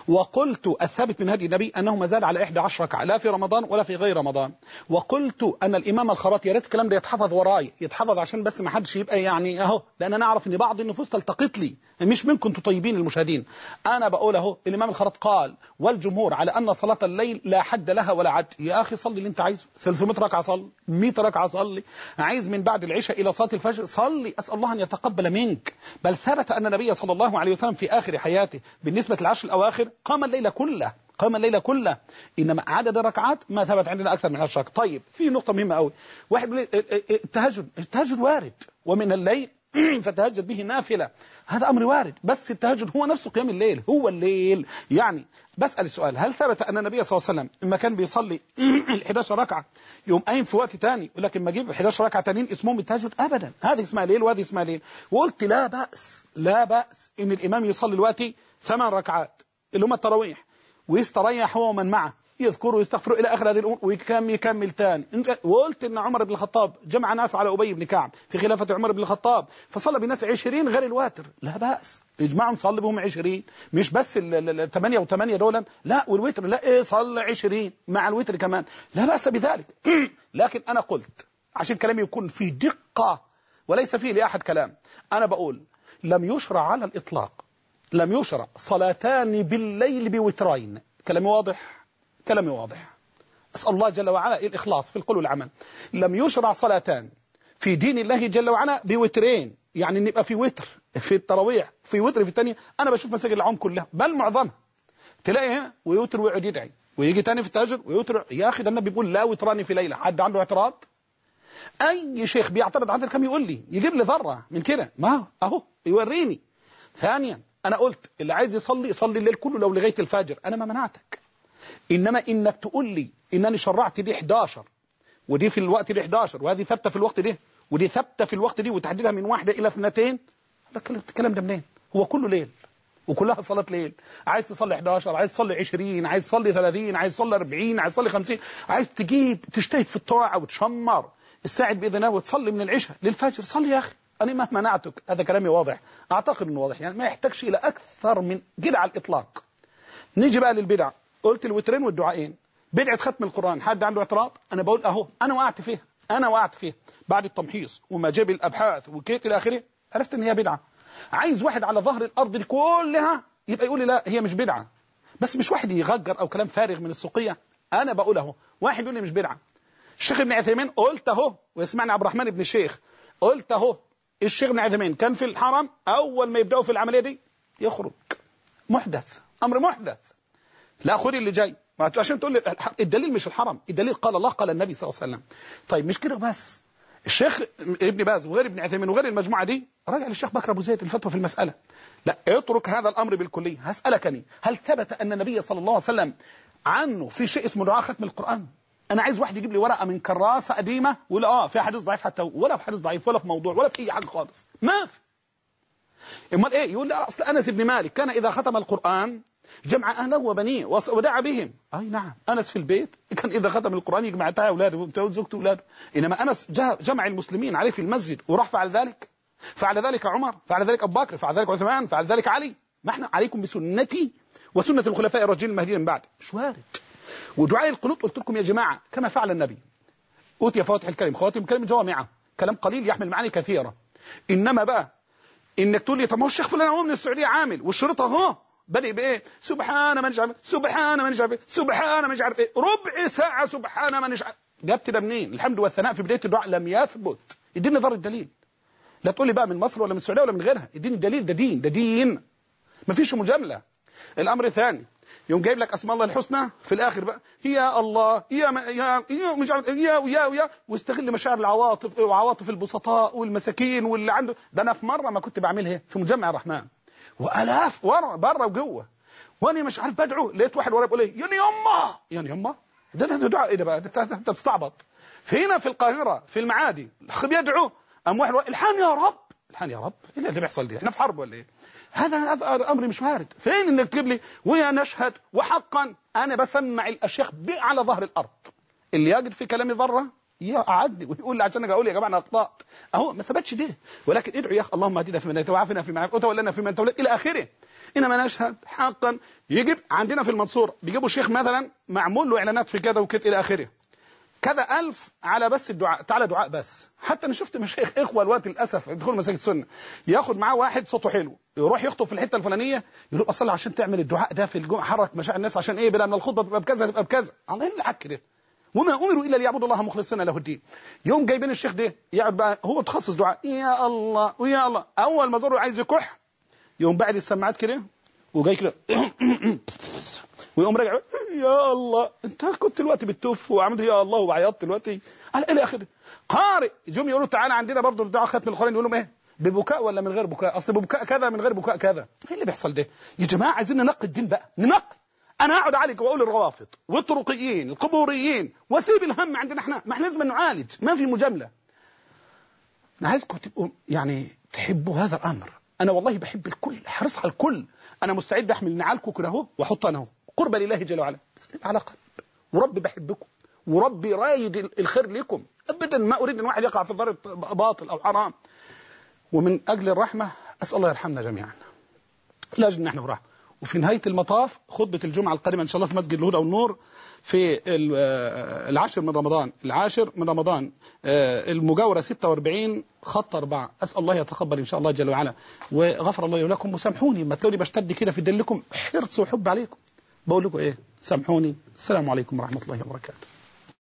وقلت الثابت من هدي النبي أنه ما زال على إحدى عشر ركعة لا في رمضان ولا في غير رمضان. وقلت أن الإمام الخراطي يا ريت الكلام ده يتحفظ وراي يتحفظ عشان بس ما حدش يبقى يعني أهو لأن أنا أعرف أن بعض النفوس تلتقط لي مش منكم انتم طيبين المشاهدين. أنا بقول أهو الإمام الخراطي قال والجمهور على أن صلاة الليل لا حد لها ولا عد. يا أخي صلي اللي أنت عايزه ثلاثمائة ركعة صلي مئة ركعة صلي عايز من بعد العشاء إلى صلاة الفجر صلي أسأل الله أن يتقبل منك. بل ثبت أن النبي صلى الله عليه وسلم في آخر حياته بالنسبة للعشر الأواخر قام الليل كله قام الليل كله. إنما عدد الركعات ما ثبت عندنا أكثر من عشر. طيب في نقطة مهمة قوي واحد بيقول التهجد التهجد وارد ومن الليل فتهجد به نافلة هذا أمر وارد بس التهجد هو نفسه قيام الليل هو الليل. يعني بسأل السؤال هل ثبت أن النبي صلى الله عليه وسلم لما كان بيصلي إحدى عشرة ركعة يوم قايم في وقت تاني ولكن ما جيب إحدى عشرة ركعة تانيين اسمهم التهجد أبدا. هذه اسمها ليل وهذه اسمها ليل. وقلت لا بأس لا بأس إن الإمام يصلي الوقت ثمان ركعات اللي هم التراويح ويستريح هو ومن معه يذكروا ويستغفروا إلى آخر هذه الأمور ويكمل يكمل تاني. وقلت إن عمر بن الخطاب جمع ناس على أبي بن كعب في خلافة عمر بن الخطاب فصلى بالناس عشرين غير الواتر لا بأس اجمعهم صلي بهم عشرين مش بس الثمانية وثمانية دولا لا والوتر لا إيه صلى عشرين مع الوتر كمان لا بأس بذلك. لكن أنا قلت عشان كلامي يكون فيه دقة وليس فيه لأحد كلام أنا بقول لم يشرع على الإطلاق لم يشرع صلاتان بالليل بوترين. كلامي واضح كلامي واضح. أسأل الله جل وعلا الإخلاص في القول والعمل. لم يشرع صلاتان في دين الله جل وعلا بوترين يعني نبقى في وتر في التراويح في وتر في الثانية. أنا بشوف مساجد العام كلها بل معظمها تلاقي هنا ويوتر ويقعد يدعي ويجي تاني في التهجد ويوتر. يا أخي ده النبي بيقول لا وتراني في ليلة. حد عنده اعتراض؟ أي شيخ بيعترض على الكلام يقول لي، يجيب لي ذرة من كده، ما أهو يوريني. ثانيا أنا قلت اللي عايز يصلي يصلي الليل كله لو لغاية الفجر، أنا ما منعتك. إنما إنك تقول لي إنني شرعت دي إحداشر ودي في الوقت دي إحداشر وهذه ثابتة في الوقت دي ودي ثابتة في الوقت دي وتحديدها من واحدة إلى اثنتين، الكلام ده منين؟ هو كله ليل وكلها صلاة ليل. عايز تصلي إحداشر، عايز تصلي عشرين، عايز تصلي ثلاثين، عايز تصلي أربعين، عايز تصلي خمسين، عايز تجيب تجتهد في الطاعة وتشمر الساعد بإذن الله وتصلي من العشاء للفجر، صلي يا أخي، أنا ما منعتك. هذا كلامي واضح، أعتقد إنه واضح، يعني ما يحتاجش إلى أكثر من كده على الإطلاق. نيجي بقى للبدع، قلت الوترين والدعائين، بدعة ختم القرآن، حد عنده اعتراض؟ أنا بقول أهو أنا وقعت فيها، أنا وقعت فيها بعد التمحيص وما جاب الأبحاث وكيت إلى آخره، عرفت إن هي بدعة. عايز واحد على ظهر الأرض دي كلها يبقى يقول لي لا هي مش بدعة، بس مش واحد يغجر أو كلام فارغ من السوقية. أنا بقول أهو، واحد يقول لي مش بدعة. الشيخ ابن عثيمين قلت أهو، ويسمعني عبد الرحمن بن الشيخ، قلت أهو الشيخ ابن عثيمين كان في الحرم أول ما يبدأوا في العملية دي يخرج محدث، أمر محدث. لا خد اللي جاي عشان تقول لي الدليل مش الحرم، الدليل قال الله قال النبي صلى الله عليه وسلم. طيب مش كده بس، الشيخ ابن باز وغير ابن عثيمين وغير المجموعة دي راجع للشيخ بكر أبو زيد الفتوى في المسألة. لا اترك هذا الأمر بالكلية. هسألكني هل ثبت أن النبي صلى الله عليه وسلم عنه في شيء اسمه دعاء ختم القرآن؟ أنا عايز واحد يجيب لي ورقة من كراسة قديمة ولا آه في حديث ضعيف حتى، ولا في حديث ضعيف ولا في موضوع ولا في أي حاجة خالص، ما في. امال ايه؟ يقول لا اصل انس بن مالك كان اذا ختم القرآن جمع اهله وبنيه ودعا بهم. اي نعم، انس في البيت كان اذا ختم القرآن يجمع تاع اولاده وزوجته واولاده، انما انس جمع المسلمين عليه في المسجد وراح فعل ذلك، فعل ذلك عمر، فعل ذلك ابو بكر، فعل ذلك عثمان، فعل ذلك علي. ما احنا عليكم بسنتي وسنة الخلفاء الراشدين المهديين من بعد، مش وارد. ودعاء القنوت قلت لكم يا جماعة كما فعل النبي، اوتي فواتح الكلم خواتم الكلم جوامعه، كلام قليل يحمل معاني كثيرة. انما بقى انك تقول لي طب ما هو الشيخ فلان هو من السعوديه عامل والشريط اهو بادئ بايه؟ سبحان من مش عارف، سبحان من مش عارف، سبحان مش عارف ايه، ربع ساعه سبحان من مش عارف. جبت ده منين؟ الحمد والثناء في بدايه الدعاء لم يثبت. اديني نظر الدليل، لا تقول لي بقى من مصر ولا من السعوديه ولا من غيرها، اديني الدليل. ده دين، ده دين، مفيش مجامله. الامر الثاني يوم جايب لك اسماء الله الحسنى في الاخر بقى يا الله يا ما يا يا مش عارف يا ويا ويا، واستغل مشاعر العواطف وعواطف البسطاء والمساكين واللي عنده. ده انا في مره ما كنت بعملها في مجمع الرحمن والاف ورا بره وجوه، وانا مش عارف بدعو، لقيت واحد ورا بيقول ايه يعني يما يعني يما، ده ده دعاء ايه ده بقى؟ انت بتستعبط. فينا في القاهره في المعادي الاخ بيدعو، ام واحد الحان يا رب، الحان يا رب، ايه اللي بيحصل دي؟ احنا في حرب ولا ايه؟ هذا هذا امر مش وارد. فين انك تجيب لي ويا نشهد وحقا انا بسمع الاشياخ على ظهر الارض، اللي يجد في كلامي ذره يقعدني ويقول لي عشان اجي اقول يا جماعه انا اخطات اهو، ما ثبتش ده. ولكن ادعوا يا اخي اللهم اهدنا فيمن هديت وعافنا فيمن عافيت وتولنا فيمن توليت الى اخره. انما نشهد حقا يجب عندنا في المنصوره بيجيبوا شيخ مثلا معمول له اعلانات في كذا وكذا الى اخره، كذا ألف على بس الدعاء، تعالى دعاء بس. حتى أنا شفت مشايخ إخوة الوقت للأسف يدخلوا مساجد السنة ياخد معاه واحد صوته حلو يروح يخطب في الحتة الفلانية، يقول أصلا عشان تعمل الدعاء ده في الجمعة حرك مشاعر الناس عشان إيه؟ بدل من الخطبة تبقى بكذا تبقى بكذا. الله اللي حك ده، وما أمروا إلا ليعبدوا الله مخلصين له الدين. يوم جايبين الشيخ ده يقعد بقى هو متخصص دعاء يا الله ويا الله، أول ما زوره عايز يكح يوم بعد السماعات كده وجاي كده ويقوم راجع يا الله، انت كنت دلوقتي بتوف وعملت يا الله وعيطت دلوقتي على الى اخره. قارئ جم يقولوا تعالى عندنا برضه الدعاء ختم القرآن، يقولوا ايه ببكاء ولا من غير بكاء؟ اصل ببكاء كذا من غير بكاء كذا. ايه اللي بيحصل ده يا جماعه؟ عايزين ننقي الدين بقى، ننقي. انا اقعد عليك واقول الروافض والطرقيين القبوريين واسيب الهم عندنا احنا، ما احنا لازم نعالج، ما في مجامله. انا عايزكم تبقوا يعني تحبوا هذا الامر. انا والله بحب الكل، حرص على الكل، انا مستعد احمل نعالكم كده اهو واحط انا اهو قربة لله جل وعلا، بس نبقى على قلب، وربي بحبكم وربي رايد الخير لكم ابدا، ما اريد ان واحد يقع في ضرر باطل او حرام. ومن اجل الرحمه اسال الله يرحمنا جميعا، لا اجل نحن برحمه. وفي نهايه المطاف خطبه الجمعه القادمه ان شاء الله في مسجد الهدى والنور في العاشر من رمضان، العاشر من رمضان المجاوره ستة وأربعين خط أربعة. اسال الله يتقبل ان شاء الله جل وعلا وغفر الله لكم. وسامحوني ما تقولي بشتد كده في دلكم، حرص وحب عليكم، بقول لكم ايه، سامحوني. السلام عليكم ورحمه الله وبركاته.